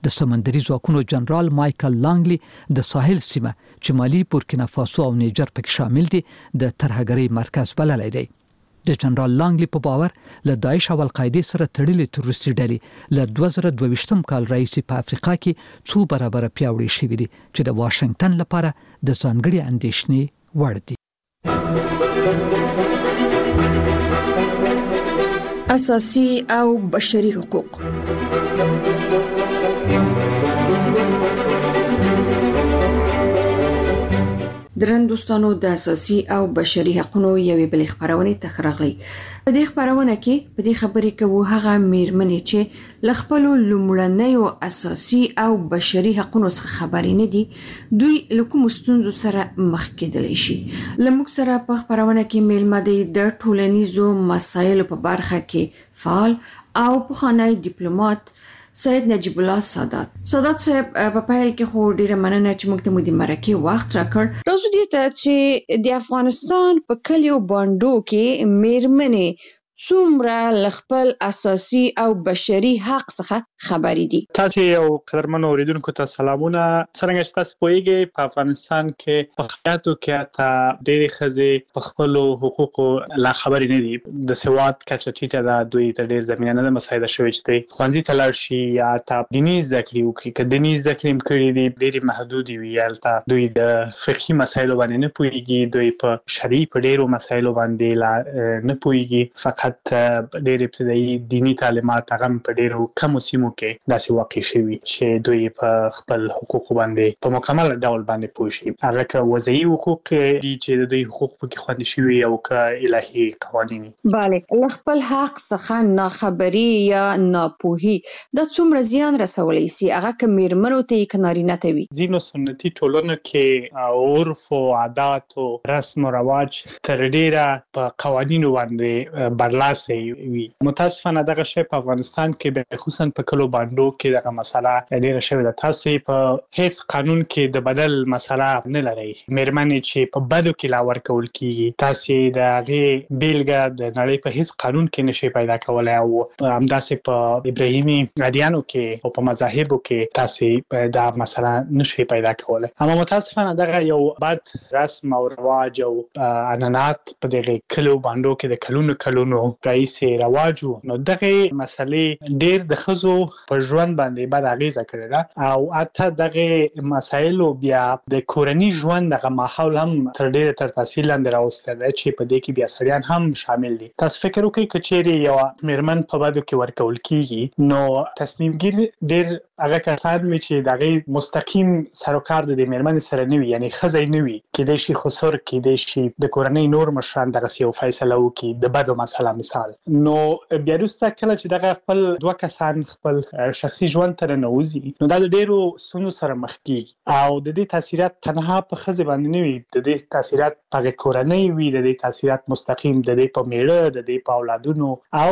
د سمندري ځواکونو جنرال مایکل لانګلی د ساحل سیمه چې مالی، بورکینافاسو او نیجر پکې شامل دي د ترهګرۍ مرکز بللی دی. د جنرال لانګلی په باور له داعش او القاعده سره تړلې تروریستي ډلې له 2022 کال راهیسې په افریقا کې څو برابر پیاوړې شوې دي چې د واشنگټن لپاره د ځانګړي اندېښنې وړ دي. اساسي او بشري حقوق. درن دوستانو، د اساسي او بشري حقوقو یوې بلې خبرونه تخرغلي. په دې خبرونه کې په دې خبرې کوو هغه میرمنې چې لخپل لومړنیو اساسي او بشري حقوقو څخه خبرې نه دي، دوی لکه مستونزو سره مخ کېدلی شي. لموږ سره په خبرونه کې میلمه دي د ټولنیزو مسایلو په برخه کې فعال او پخوانی ډیپلوماټ سید نجیب الله سادات. سادات صاحب، په پیل کې خو ډیره مننه چې موږ ته مو د مرکې وخت راکړ. راځو دې ته چې د افغانستان په کلیو باندو کې میرمنې څومره لخپل اساسي او بشري حق څخه خبرې دي. تاسو یو قدرمنو اوریدونکو ته سلامونه. څنګه چې تاسو پوهیږئ په افغانستان کې په خیاتو کې تا ډېرې ښځې په خپل حقوقو لا خبرې نه دي. د سواد کچه ټیټه ده، دوی ته ډېر زمینه نه ده مساعده شوې چې دوی ښوونځي ته لاړ شي یا تا دیني زده کړې وکړي. که دیني زده کړې هم کړې دي ډېرې محدودې وي، هلته دوی د فقهي مسایلو باندې نه پوهیږي، دوی په شرعي په ډېرو مسایلو باندې لا نه پوهیږي. فقط ډېر ابتدایي دینی تعلیمات هغه په ډېرو کمو سیمو کې داسې واقع شوي چې دوی په خپل حقوقو باندې په مکمل ډول باندې پوه شي. هغه که وضعي حقوق دي چې د دوی حقوق پکې خوندي شوي او که الهي قوانین. بله، له خپل حق څخه ناخبري یا ناپوهي دا څومره زیان رسولی سي، هغه که میرمنو ته یې که نارینه ته وي؟ ځینو سنتي ټولنو کې عرف او عادات او رسم او رواج تر ډېره په قوانینو باندې برلاسه وي. متاسفانه دغه شی په افغانستان کې خصوصا په کلو باندو کې دغه مسله ډیره شوې ده. تاسو په هیڅ قانون کې د بدل مسله نه لرئ. میرمنې چې په بدو کې لا ورکول کیږي، تاسو د هغې بیلګه د نړۍ په هیڅ قانون کې نشئ پیدا کولی، او همداسې په ابراهیمي ادیانو کې او په مذاهبو کې تاسو دا مسله نشئ پیدا کولی. اما متاسفانه دغه یو بد رسم او رواج او عنعنات په دغه کلو باندو کې د کلونو رئیس رواجو. نو دغه مسلې ډېر د ښځو په ژوند باندې بد اغیزه کړې ده، او حتی دغه مسایلو بیا د کورني ژوند دغه ماحول هم تر ډېره تر تاثیر لاندې راوستی دی چې په دې کې بیا سړیان هم شامل دي. تاسو فکر وکړئ که چیرې یوه میرمن په بدو کې ورکول کیږي، نو تصمیم ګیر ډېر هغه کسان وي چې دغه مستقیم سروکار د میرمنې سره نه وي، یعنی ښځه نه وي، کېدای شي خسر، کېدای شي د کورنۍ نور مشران دغسې یو فیصله وکړي د بدو مسله مثال. نو بیا وروسته کله چې دغه خپل دوه کسان خپل شخصي ژوند ته ننوځي، نو دا د ډېرو ستونزو سره مخ کېږي، او د دې تاثیرات تنها په ښځې باندې نه وي، د دې تاثیرات په هغې کورنۍ وي، د دې تاثیرات مستقیم د دې په میړه، د دې په اولادونو، او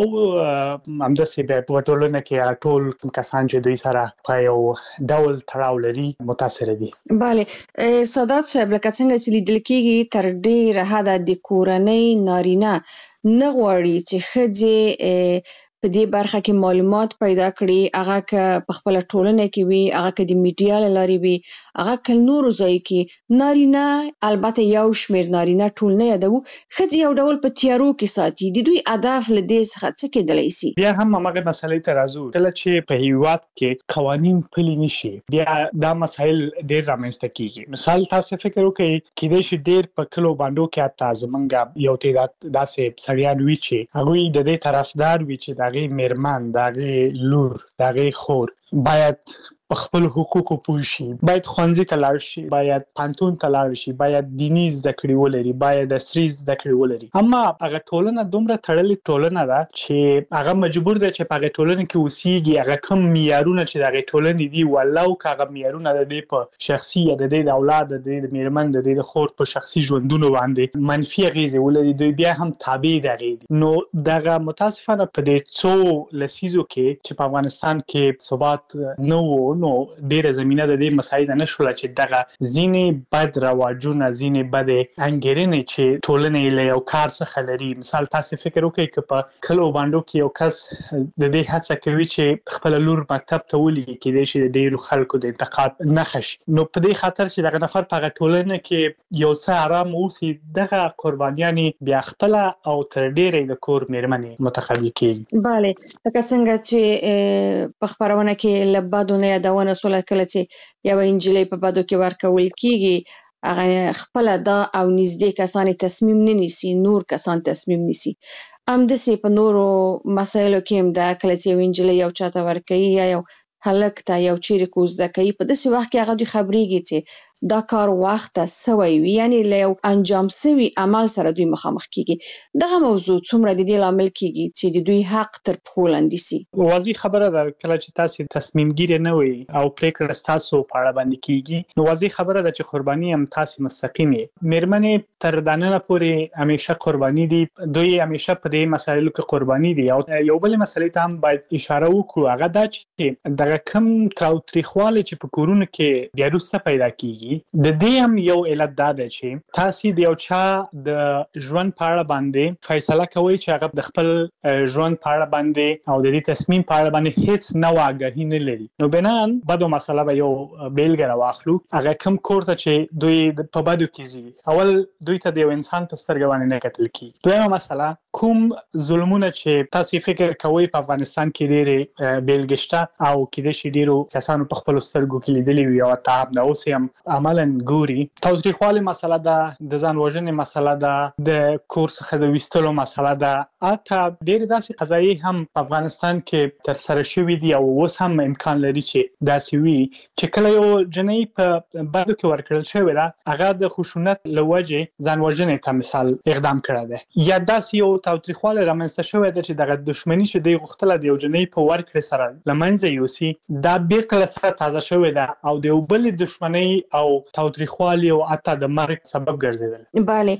همداسې بیا په ټولنه کې هغه ټول کوم کسان چې دوی سره په یو ډول تړاو لري متاثره دي. بله، سادات صاحب، لکه څنګه چې لیدل کېږي تر ډېره حده د کورنۍ نارینه نه غواړي چې ښځې په دې برخه کې معلومات پیدا کړي، هغه که په خپله ټولنه کې وي، هغه که د میډیا له لارې وي، هغه که نورو ځایو کې. نارینه، البته یو شمېر نارینه، ټول نه یادوو، ښځې یو ډول په تیارو کې ساتي. د دوی هدف له دې څخه څه کېدلی سي؟ بیا هم همغه مسلې ته راځو. کله چې په هېواد کې قوانین پلي نه شي، بیا دا مسایل ډېر رامنځته کېږي. مثال تاسو فکر وکړئ، کېدای شي ډېر په کلو باندو کې حتی زموږ یو تعداد داسې سړیان وي چې هغوی د دې طرفدار وي چې د هغې میرمن، د هغې لور، د هغې خور باید په خپل حقوقو پوه شي، باید ښوونځي ته لاړ شي، باید پوهنتون ته لاړ شي، باید دیني زده کړې ولري، باید عصري زده کړې ولري. اما هغه ټولنه دومره تړلې ټولنه ده چې هغه مجبور ده چې په هغې ټولنه کې اوسېږي. هغه کوم معیارونه چې د هغې ټولنې دي، ولو که هغه معیارونه د دې په شخصي یا د دې د اولاد، د دې د میرمن، د دې د خور په شخصي ژوندونو باندې منفي اغېزې ولري، دوی بیا هم تابع د هغې دي. نو دغه متاسفانه په دې څو لسیزو کې چې په افغانستان کې ثبات ارتباط نه و نو ډیره زمينه د دې مسایل نه شول چې دغه ځینې بد رواجونه ځینې بد انګیرنې چې ټولنې له یو کار څخه لري. مثال تاسو فکر وکړئ چې په کلو باندې کې یو کس د دې هڅه کوي چې خپل لور مکتب ته ولېږي کې د شي ډیرو خلکو د انتقاد نه خشي، نو په دې خاطر چې دغه نفر په ټولنه کې یو څه آرام اوسي دغه قربانیان بیا خپل او تر ډیره د کور میرمنې متخلي کیږي. bale لکه څنګه چې په خبرونه کې لبادونه یادونه سول کله چې یو انجلۍ په بادو کې ورکول کیږي هغه خپل دا او نږدې کسان تصمیم نه نیسي، نور کسان تصمیم نیسي. همداسې په نورو مسایلو کې هم دا کله چې یو انجلۍ یو چاته ورکوي یا یو هلک ته یو چیرې کوزده کوي په داسې وخت کې هغه دوی خبرېږي چې دا کار وخته سوی وي، یعنی له یو انجام سوي عمل سره دوی مخامخ کیږي. دغه موضوع څومره د دې لامل کیږي چې د دوی حق تر پښو لاندې سي؟ واضح خبره ده کله چې تاسو تصمیم ګیری نه وي او پریکړه تاسو په اړه باندې کیږي، نو واضح خبره ده چې قرباني هم تاسو مستقیم یې. میرمنې تر دانه پورې همیشه قرباني دي، دوی همیشه په دې مسایلو کې قرباني دي. او یو بل مسلې ته هم باید اشاره وکړو، هغه دا چې دغه کم تاوتریخواله چې په کورونو کې بیا وروسته پیدا کیږي د دې هم یو علت دا ده چې تاسو د یو چا د ژوند په اړه باندې فیصله کوي چې هغه د خپل ژوند په اړه باندې او د دې تصمیم په اړه باندې هیڅ نو آگاهی نه لري. نو بنان بدو مسله به یو بیلګه راواخلو، هغه کم کور ته چې دوی په بدو کې زی اول دوی ته د یو انسان په سترګه باندې نه کتل کی. دویمه مسله کوم ظلمونه چې تاسو فکر کوي په افغانستان کې ډېر بیلګشته او کې د شیډیرو کسانو په خپل سترګو کې لیدلې وي او تاب نه اوس هم عملاً ګوري. تاوتریخواله مسله ده، د ځان وژنې مسله ده، د کور څخه د وستلو مسله ده. اته ډېر داسې قضایي هم په افغانستان کې تر سره شوې دي او اوس هم امکان لري چې داسې وي چې کله یو جنۍ په بدو کې ورکړل شوې ده هغه د خشونت له وجې ځان وژنې ته مثال اقدام کړی دی، یا داسې یو تاوتریخواله رامنځته شوې ده چې دغه دښمني چې دی غوښتله د یو جنۍ په ورکړې سره له منځه یوسي دا بیرته له سره تازه شوې ده او د یو بل دښمنۍ او تاوتریخوالي او حتی د مرګ سبب ګرځیدل. bale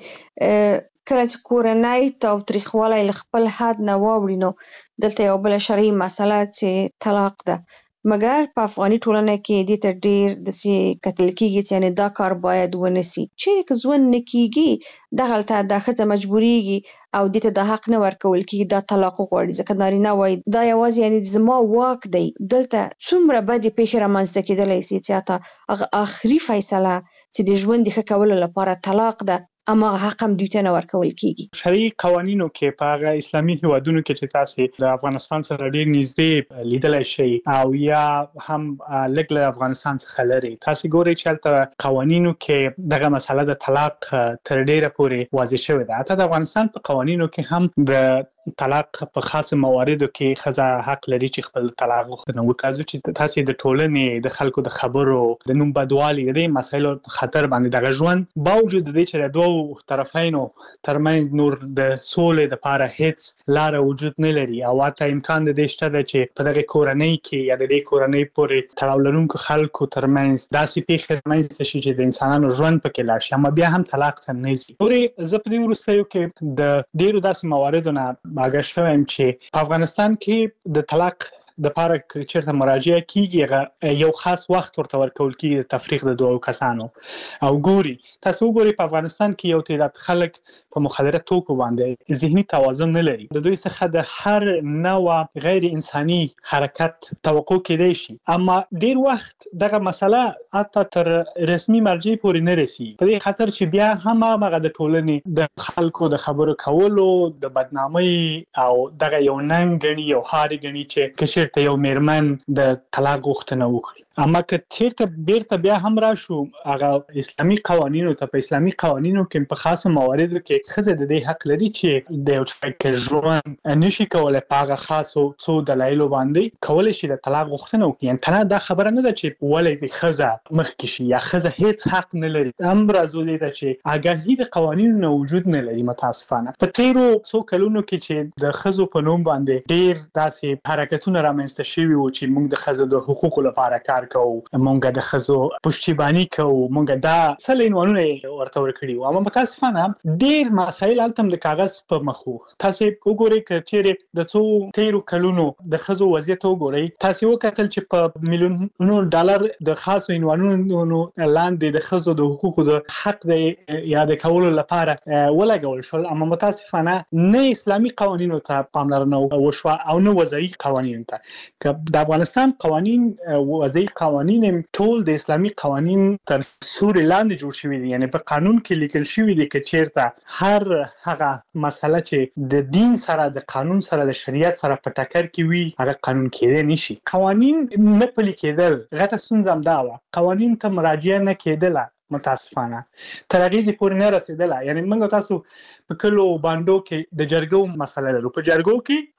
کله چې کورنۍ تاوتریخوالی له خپل حد نه واوړي نو دلته یو بل شرعي مسله چې طلاق ده، مګر په افغاني ټولنه کې دې ته ډېر داسې کتل کیږي چې یعنې دا کار باید ونسي. چیرې که ژوند نه کیږي دغلته دا ښځه مجبوریږي او دې ته د حق نه ورکول کیږي دا طلاق وغواړي، ځکه نارینه وایي دا یوازې یعنې زما واک دی. دلته څومره بدې پیښې رامنځته کېدلی سي چې حتی آخري فیصله چې د ژوند د ښه کولو لپاره طلاق ده اما حق هم دوی ته نه ورکول کیږي. شرعي قوانینو کې په هغه اسلامي هیوادونو کې چې تاسو د افغانستان سره ډېر نږدې لیدلای شئ او یا هم لږ له افغانستان څخه لري، تاسو ګورئ چې هلته قوانینو کې دغه مسله د طلاق تر ډېره پورې واضح شوې ده. حتی د افغانستان په قوانینو کې هم د طلاق په خاص مواردو کې ښځه حق لري چې خپل طلاق وغوښتنه وکړي. چې تاسو د ټولنې د خلکو د خبرو د نوم بدوالي د مسایلو خطر باندې دغه ژوند باوجود د دې چې د دوه طرفینو ترمنځ نور د سولې لپاره هیڅ لار وجود نه لري او حتی امکان د دې شته چې په دغه کورنۍ کې یا د دې کورنۍ پورې تړاو لرونکو خلکو ترمنځ داسې پیښې رامنځته شي چې د انسانانو ژوند پکې لاړ شي، اما بیا هم طلاق ته نه ځي. نورې زه په دې وروستیو کې د ډېرو داسې مواردو نه آګاه شوم چې په افغانستان کې د طلاق د پاره چیرته مراجعه کیږي یو خاص وخت ورته ورکول کیږي د تفریق د دوه کسانو او ګوري تاسو ګوري په افغانستان کې یو تعداد خلک په مخدره توکو باندې ذهني توازن نه لري، د دوی څخه د هر نوع غیر انساني حرکت توقع کېدای شي، اما ډیر وخت دغه مسله حتی تر رسمي مرجع پورې نه رسي په دې خاطر چې بیا هم هغه د ټولنې د خلکو د خبرو کولو د بدنامۍ او دغه یو ننګ غني یو هاري غني چې ته یو میرمن د طلاق غوښتنه وکړي. اما که چیرته بیرته بیا هم راشو هغه اسلامي قوانینو ته په اسلامي قوانینو کې په خاصه مواردو کې ښځه د دې حق لري چې د یو چا کې ژوند نشي کولای په هغه خاصو څو دلایلو باندې کولای شي د طلاق غوښتنه وکړي. یعنې تنه دا خبره نه ده چې ولې د ښځه مخکې شي یا ښځه هیڅ حق نه لري، امر راځو دی چې آګاهي د قوانینو نه وجود نه لري. متاسفانه په تیرو څو کلونو کې چې د ښځو په نوم باندې ډیر داسې حرکتونه رامنځته شوي وو چې موږ د ښځو د حقوقو لپاره کار کوو، موږ د ښځو پشتیباني کوو، موږ دا څه عنوانونه ورته ورکړي وو. اما متاسفانه ډېر مسایل هلته د کاغذ په مخ وو. تاسې وګورئ که چیرې د څو تیرو کلونو د ښځو وضعیت وګورئ، تاسې وکتل چې په میلیونونو ډالر د خاصو عنوانونو لاندې د ښځو د حقوقو د حق د یاد کولو لپاره ولګول شول. اما متاسفانه نه اسلامي قوانینو ته پاملرنه وشوه او نه وضعي قوانینو ته. که د افغانستان قوانین وضعي قوانین ټول د اسلامي قوانین تر سوري لاندې جوړ شوي دي، یعنی په قانون کې لیکل شوي دي که چیرته هر هغه مسله چې د دین سره د قانون سره د شریعت سره په ټکر کې وي هغه قانون کېدای نشي. قوانین نه پلي کېدل غټه ستونزه همدا وه، قوانین ته مراجعه نه کېدله متاسفانه تر هغې پورې نه رسېدله. یعنی موږ تاسو په کلو بانډو کې د جرګو مسله لرو، په جرګو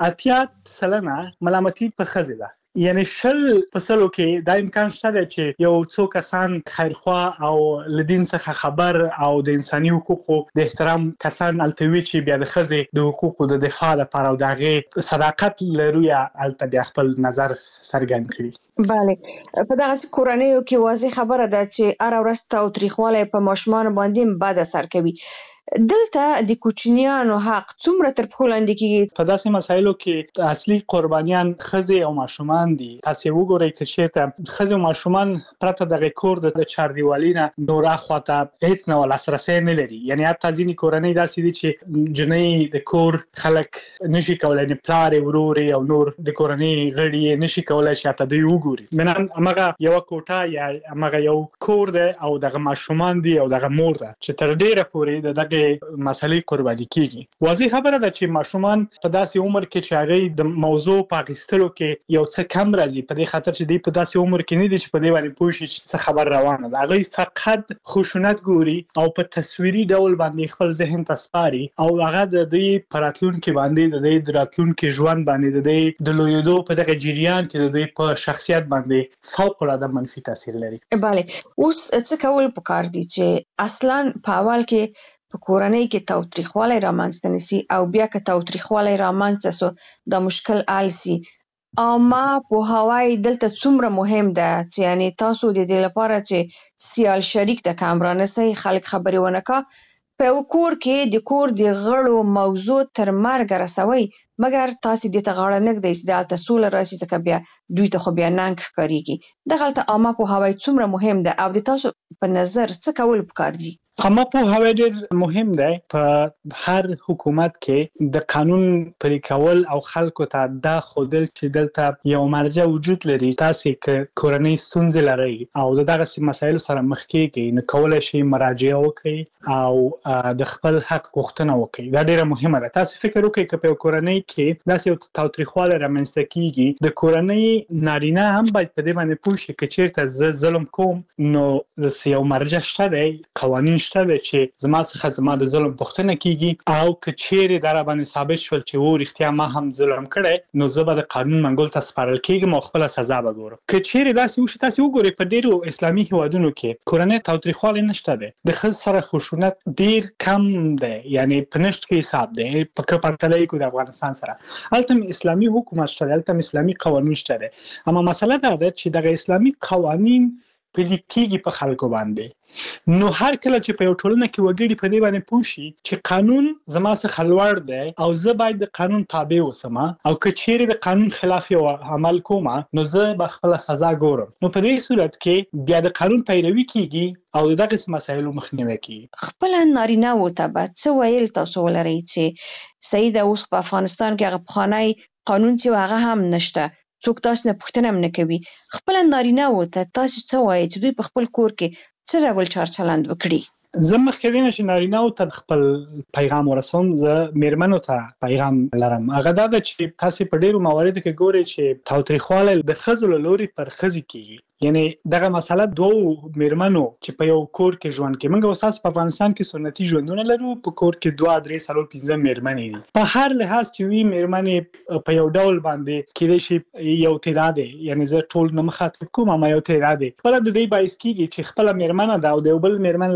کې 80% ملامتي په ښځې ده. یعنی 100% کې دا امکان شته دی چې یو څو کسان خیرخوا او له دین څخه خبر او د انساني حقوقو د احترام کسان هلته وي چې بیا د ښځې د حقوقو د دفاع لپاره او د هغې صداقت له رویه هلته بیا خپل نظر څرګند کړي. بله، په دغسې کورنیو کې واضح خبره ده چې هره ورځ تاوتریخوالی په ماشومانو باندې بد اثر کوي. دلته د کوچنیانو حق څومره تر پښو لاندې کیږي؟ په داسې مسایلو کې اصلي قربانیان ښځې او ماشومان دي. تاسې وګورئ که چېرته ښځې او ماشومان پرته د هغې کور د چاردیوالي نه نور اخواته هېڅ ډول لاسرسی نه لري. یعنې حتی ځینې کورنۍ داسې دي چې جنۍ د کور خلک نشي کولی، یعنې پلار یې، ورور یې او نور د کورنۍ غړي یې نشي کولی چې حتی دوی وګوري. منن همغه یوه کوټه یا همغه یو کور دی او دغه ماشومان دي او دغه مور ده چې تر ډېره پورې د دغه مسلې قرباني کیږي. واضح خبره ده چې ماشومان په داسې عمر کې چې هغه د موضوع په اخیستلو کې یو څه کم راځي، په دې خاطر چې دوی په داسې عمر کې نه دي چې په دې باندې پوه شي چې څه خبر روانه ده. هغوی فقط خشونت ګوري او په تصویري ډول باندې خپل ذهن ته سپاري او هغه د دوی په راتلونکي باندې، د دوی د راتلونکي ژوند باندې، د دوی د لویېدو په دغه جریان کې د دوی په شخصیت باندې فوق‌العاده منفي تاثیر لري. بله، اوس څه کول پکار دي چې اصلاً په اول کې په کورنۍ کې تاوتریخوالی رامنځته نشي او بیا که تاوتریخوالی رامنځته سو دا مشکل حل سي. عامه پوهاوی دلته څومره مهم ده چې یعنی تاسو د دې لپاره چې سیال شریک د کام رانسئ، خلک خبرې ونه کا، په کور کې د کور د غړو موضوع تر مرګ رسوي، مګر تاسو دې ته غاړه نږدئ چې دلته سوله راشي، ځکه بیا دوی ته خو بیا ننګ ښکارېږي. دغلته عامه پوهاوی څومره مهم ده او د تاسو په نظر څه کول پکار دي؟ عامه پوهاوی ډېر مهم دی. په هر حکومت کې د قانون پلي کول او خلکو ته دا ښودل چې دلته یو مرجع وجود لري. تاسې که کورنۍ ستونزې لرئ او د دغسې مسایلو سره مخ کېږئ نو کولی شئ مراجعه وکړئ او د خپل حق غوښتنه وکړئ. دا ډېره مهمه ده. تاسې فکر وکړئ که په یو کورنۍ کې داسې یو تاوتریخوالی رامنځته کېږي، د کورنۍ نارینه هم باید په دې باندې پوه شي که چېرته زه ظلم کوم نو یو مرجع شته دی، قوانین شته دی چې زما څخه زما د ظلم پوښتنه کېږي او که چیرې دا راباندې ثابت شول چې و رښتیا ما هم ظلم کړی نو زه به د قانون منګول ته سپارل کېږم او خپله سزا به ګورم. که چیرې داسې وشي، تاسې وګورئ په ډېرو اسلامي هېوادونو کې کورنۍ تاوتریخوالی نشته دی، د ښځو سره خشونت ډېر کم دی، یعنې په نشت کې حساب دی په پرتله یې کړو د افغانستان سره. هلته اسلامي حکومت شته دی، هلته اسلامي قوانین شته دی. اما مسله دا ده چې دغه اسلامي قوانین پلي کېږي په خلکو باندې. نو هر کله چې په یو ټولنه کې وګړي په دې باندې پوه شي چې قانون زما څخه لوړ دی او زه باید د قانون تابع اوسم او که چیرې د قانون خلاف یو عمل کوم نو زه به خپله سزا ګورم، نو په دې صورت کې بیا د قانون پیروي کېږي او دغسې مسایلو مخنیوی کېږي. خپله نارینه‌وو ته به څه ویل تاسو ولرئ چې صحیح ده اوس په افغانستان کې هغه پخوانی قانون چې هغه هم نشته، څوک تاسو نه پوښتنه هم نه کوي. خپله نارینه‌وو ته تاسو څه وایئ چې دوی په خپل کور کې څه ډول چارچلند وکړي؟ زه مخکې دی نه چې نارینه‌وو ته خپل پیغام ورسوم، زه میرمنو ته پیغام لرم. هغه دا ده چې تاسې په ډېرو مواردو کې ګورئ چې تاوتریخوالی د ښځو له لورې پر ښځې کېږي. یعنی دغه مسله دوو میرمنو چې په یو کور کې ژوند کوي، موږ اوس په افغانستان کې سنتي ژوندونه لرو، په کور کې 2 3 4 5 میرمنې دي. په هر لحاظ چې وي میرمنې په یو ډول باندې کېدای شي یو تعداد دی، یعنی زه ټول نه مخاطب کوم اما یو تعداد دی، خپله د دې باعث کېږي چې خپله میرمنه ده او د یو بل میرمن لپاره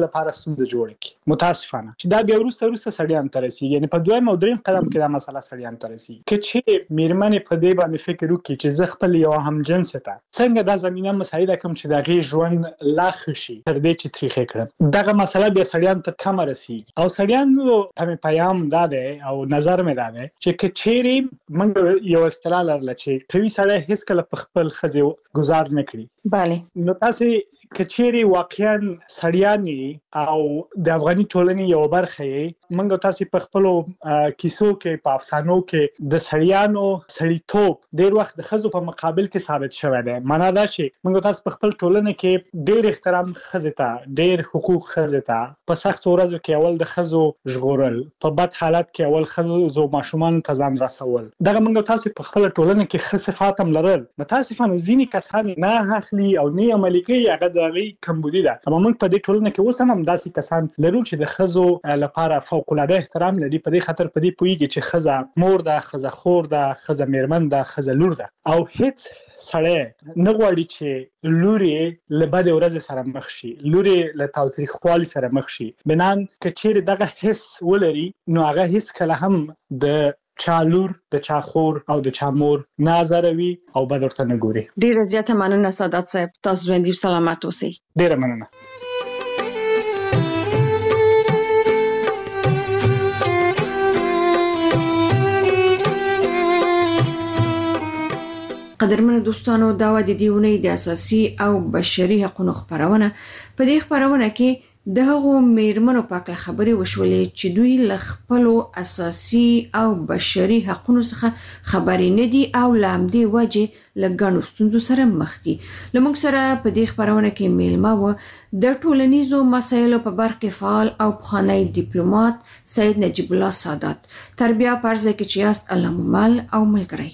ستونزه جوړ کړي متاسفانه چې دا بیا وروسته سړیان ته رسیږي یعنی په دویم او دریم قدم کې دا مسله سړیان ته رسیږي چې میرمنې په دې باندې فکر وکړي چې زه خپل یو همجنس ته څنګه دا زمينه مساعده کوم چې دا غي ژوند لا خشي تر دې چې تاریخ کړم دغه مسله بیا سړیان ته کم رسیږي او سړیان ته پیغام داده او نظر مې داده چې کچېری موږ یو استلال لرل چې کوي سړی هیڅ کله په خپل خزي گزار نه کړي bale نو تاسو کچېری واقعا سړیانی او د افغاني ټولنې یو برخه یې موږ تاسو په خپل کیسو کې په افسانو کې د سړیانو سړیتوب ډیر وخت د خزو په مقابل کې ثابت شوی دی معنا دا چې موږ تاسو په خپل ټولنه کې ډیر احترام خزه ته ډیر حقوق خزه ته په سخت ورځو کې اول د خزو ژغورل په بد حالت کې اول خزو ماشومان ته ځان رسول دغه موږ تاسو په خپل ټولنه کې ښه صفات هم لرل متاسفانه ځینې کسان نه اخلي او نه عملي کوي هغه دغه کمبودي ده اما موږ په دې ټولنه کې اوس هم داسې کسان لرو چې د خزو لپاره فوق العاده احترام لري په دې خاطر په دې پویږي چې خزه مور ده خزه خور ده خزه میرمن ده خزه لور ده او هیڅ سړی نه غواړي چې لوري له بد ورځ سره مخ شي لوري له تاوتریخوالي سره مخ شي بنان کچېر دغه حس ولري نو هغه هیڅ کله هم د چالور د چاخور او د چامور نازروي او بد ورته نه ګوري ډیره زیاته مننه سعادت صاحب تاسو ژوندۍ سلامت اوسئ ډیره مننه قدرمن دوستانو دا و د دیونی د اساسي او بشري حقوقو خبرونه په دې خبرونه کې د هغو میرمنو پاک خبرې وشولې چې دوی ل خپل اساسي او بشري حقوقو څخه خبرې نه دي او لامدې وجه لګانو ستونزو سره مخ دي لمونږ سره په دې خبرونه کې میلمه و د ټولنیزو مسایلو په برخه کې فعال او پخوانی ډیپلوماټ سید نجیب الله سادات تربیه پرځه کې چې است الله مل او ملګری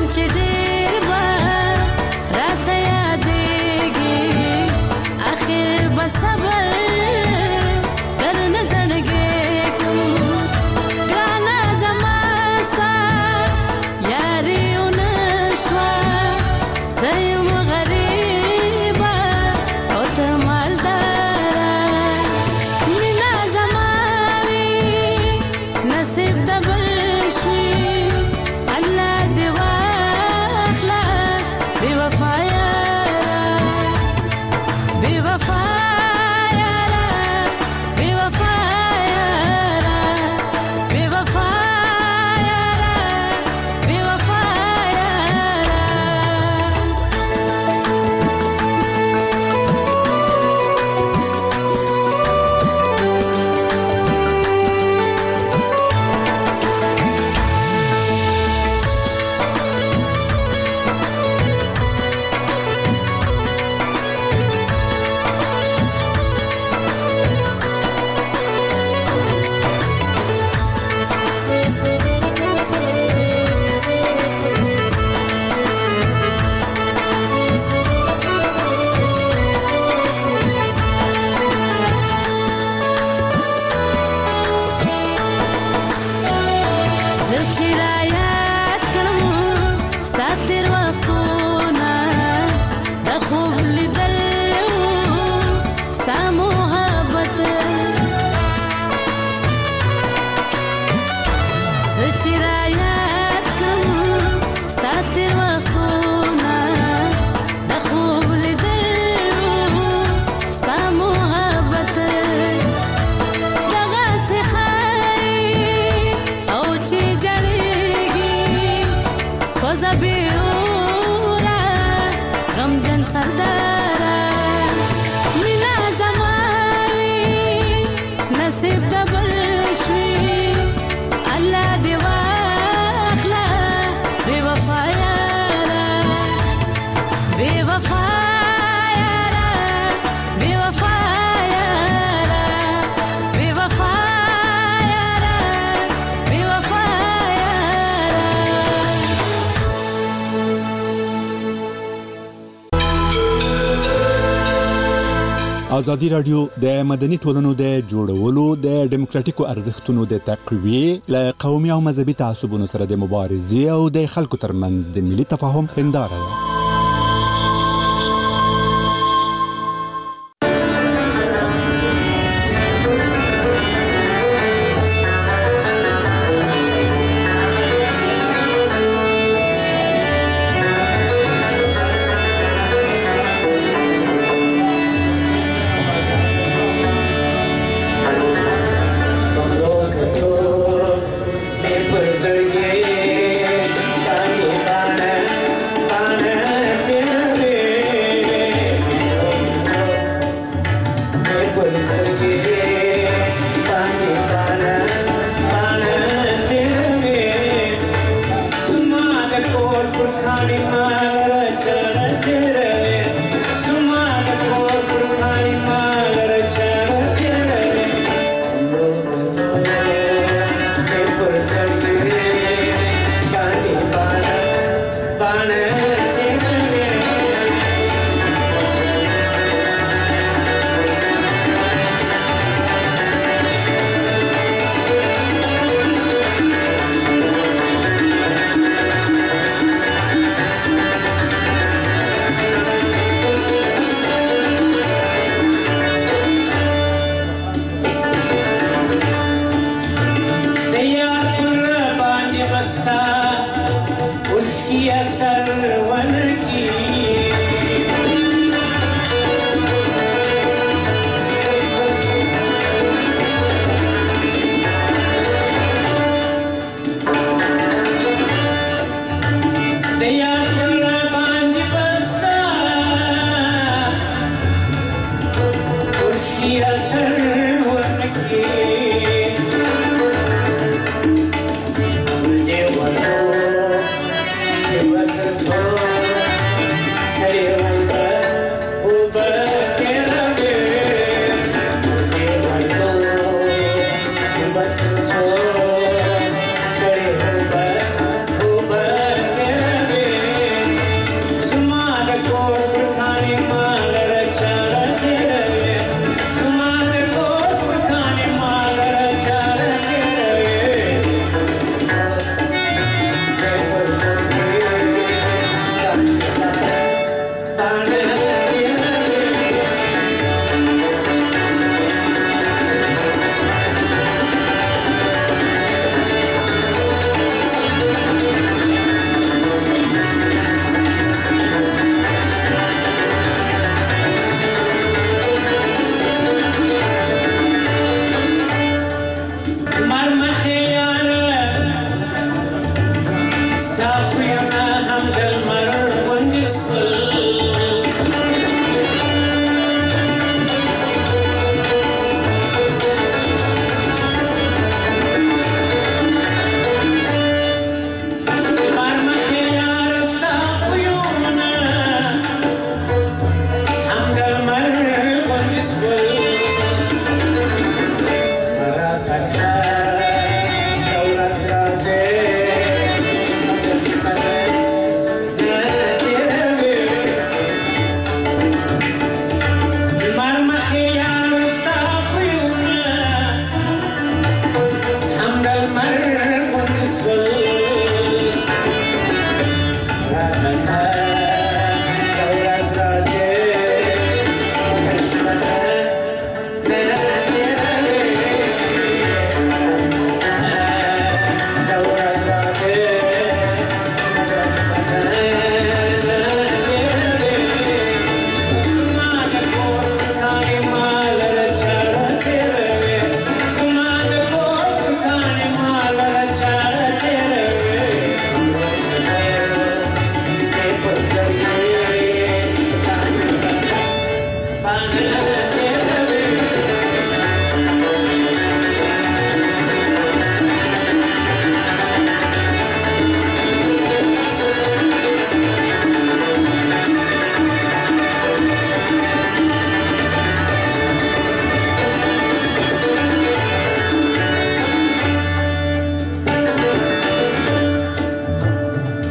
ازادي رادیو د مدني ټولنو د جوړولو د ډیموکراتیکو ارزښتونو د تقویې له قومي او مذهبي تعصبونو سره د مبارزې او د خلکو ترمنځ د ملي تفاهم هنداره ده.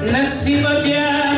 نصیب بیا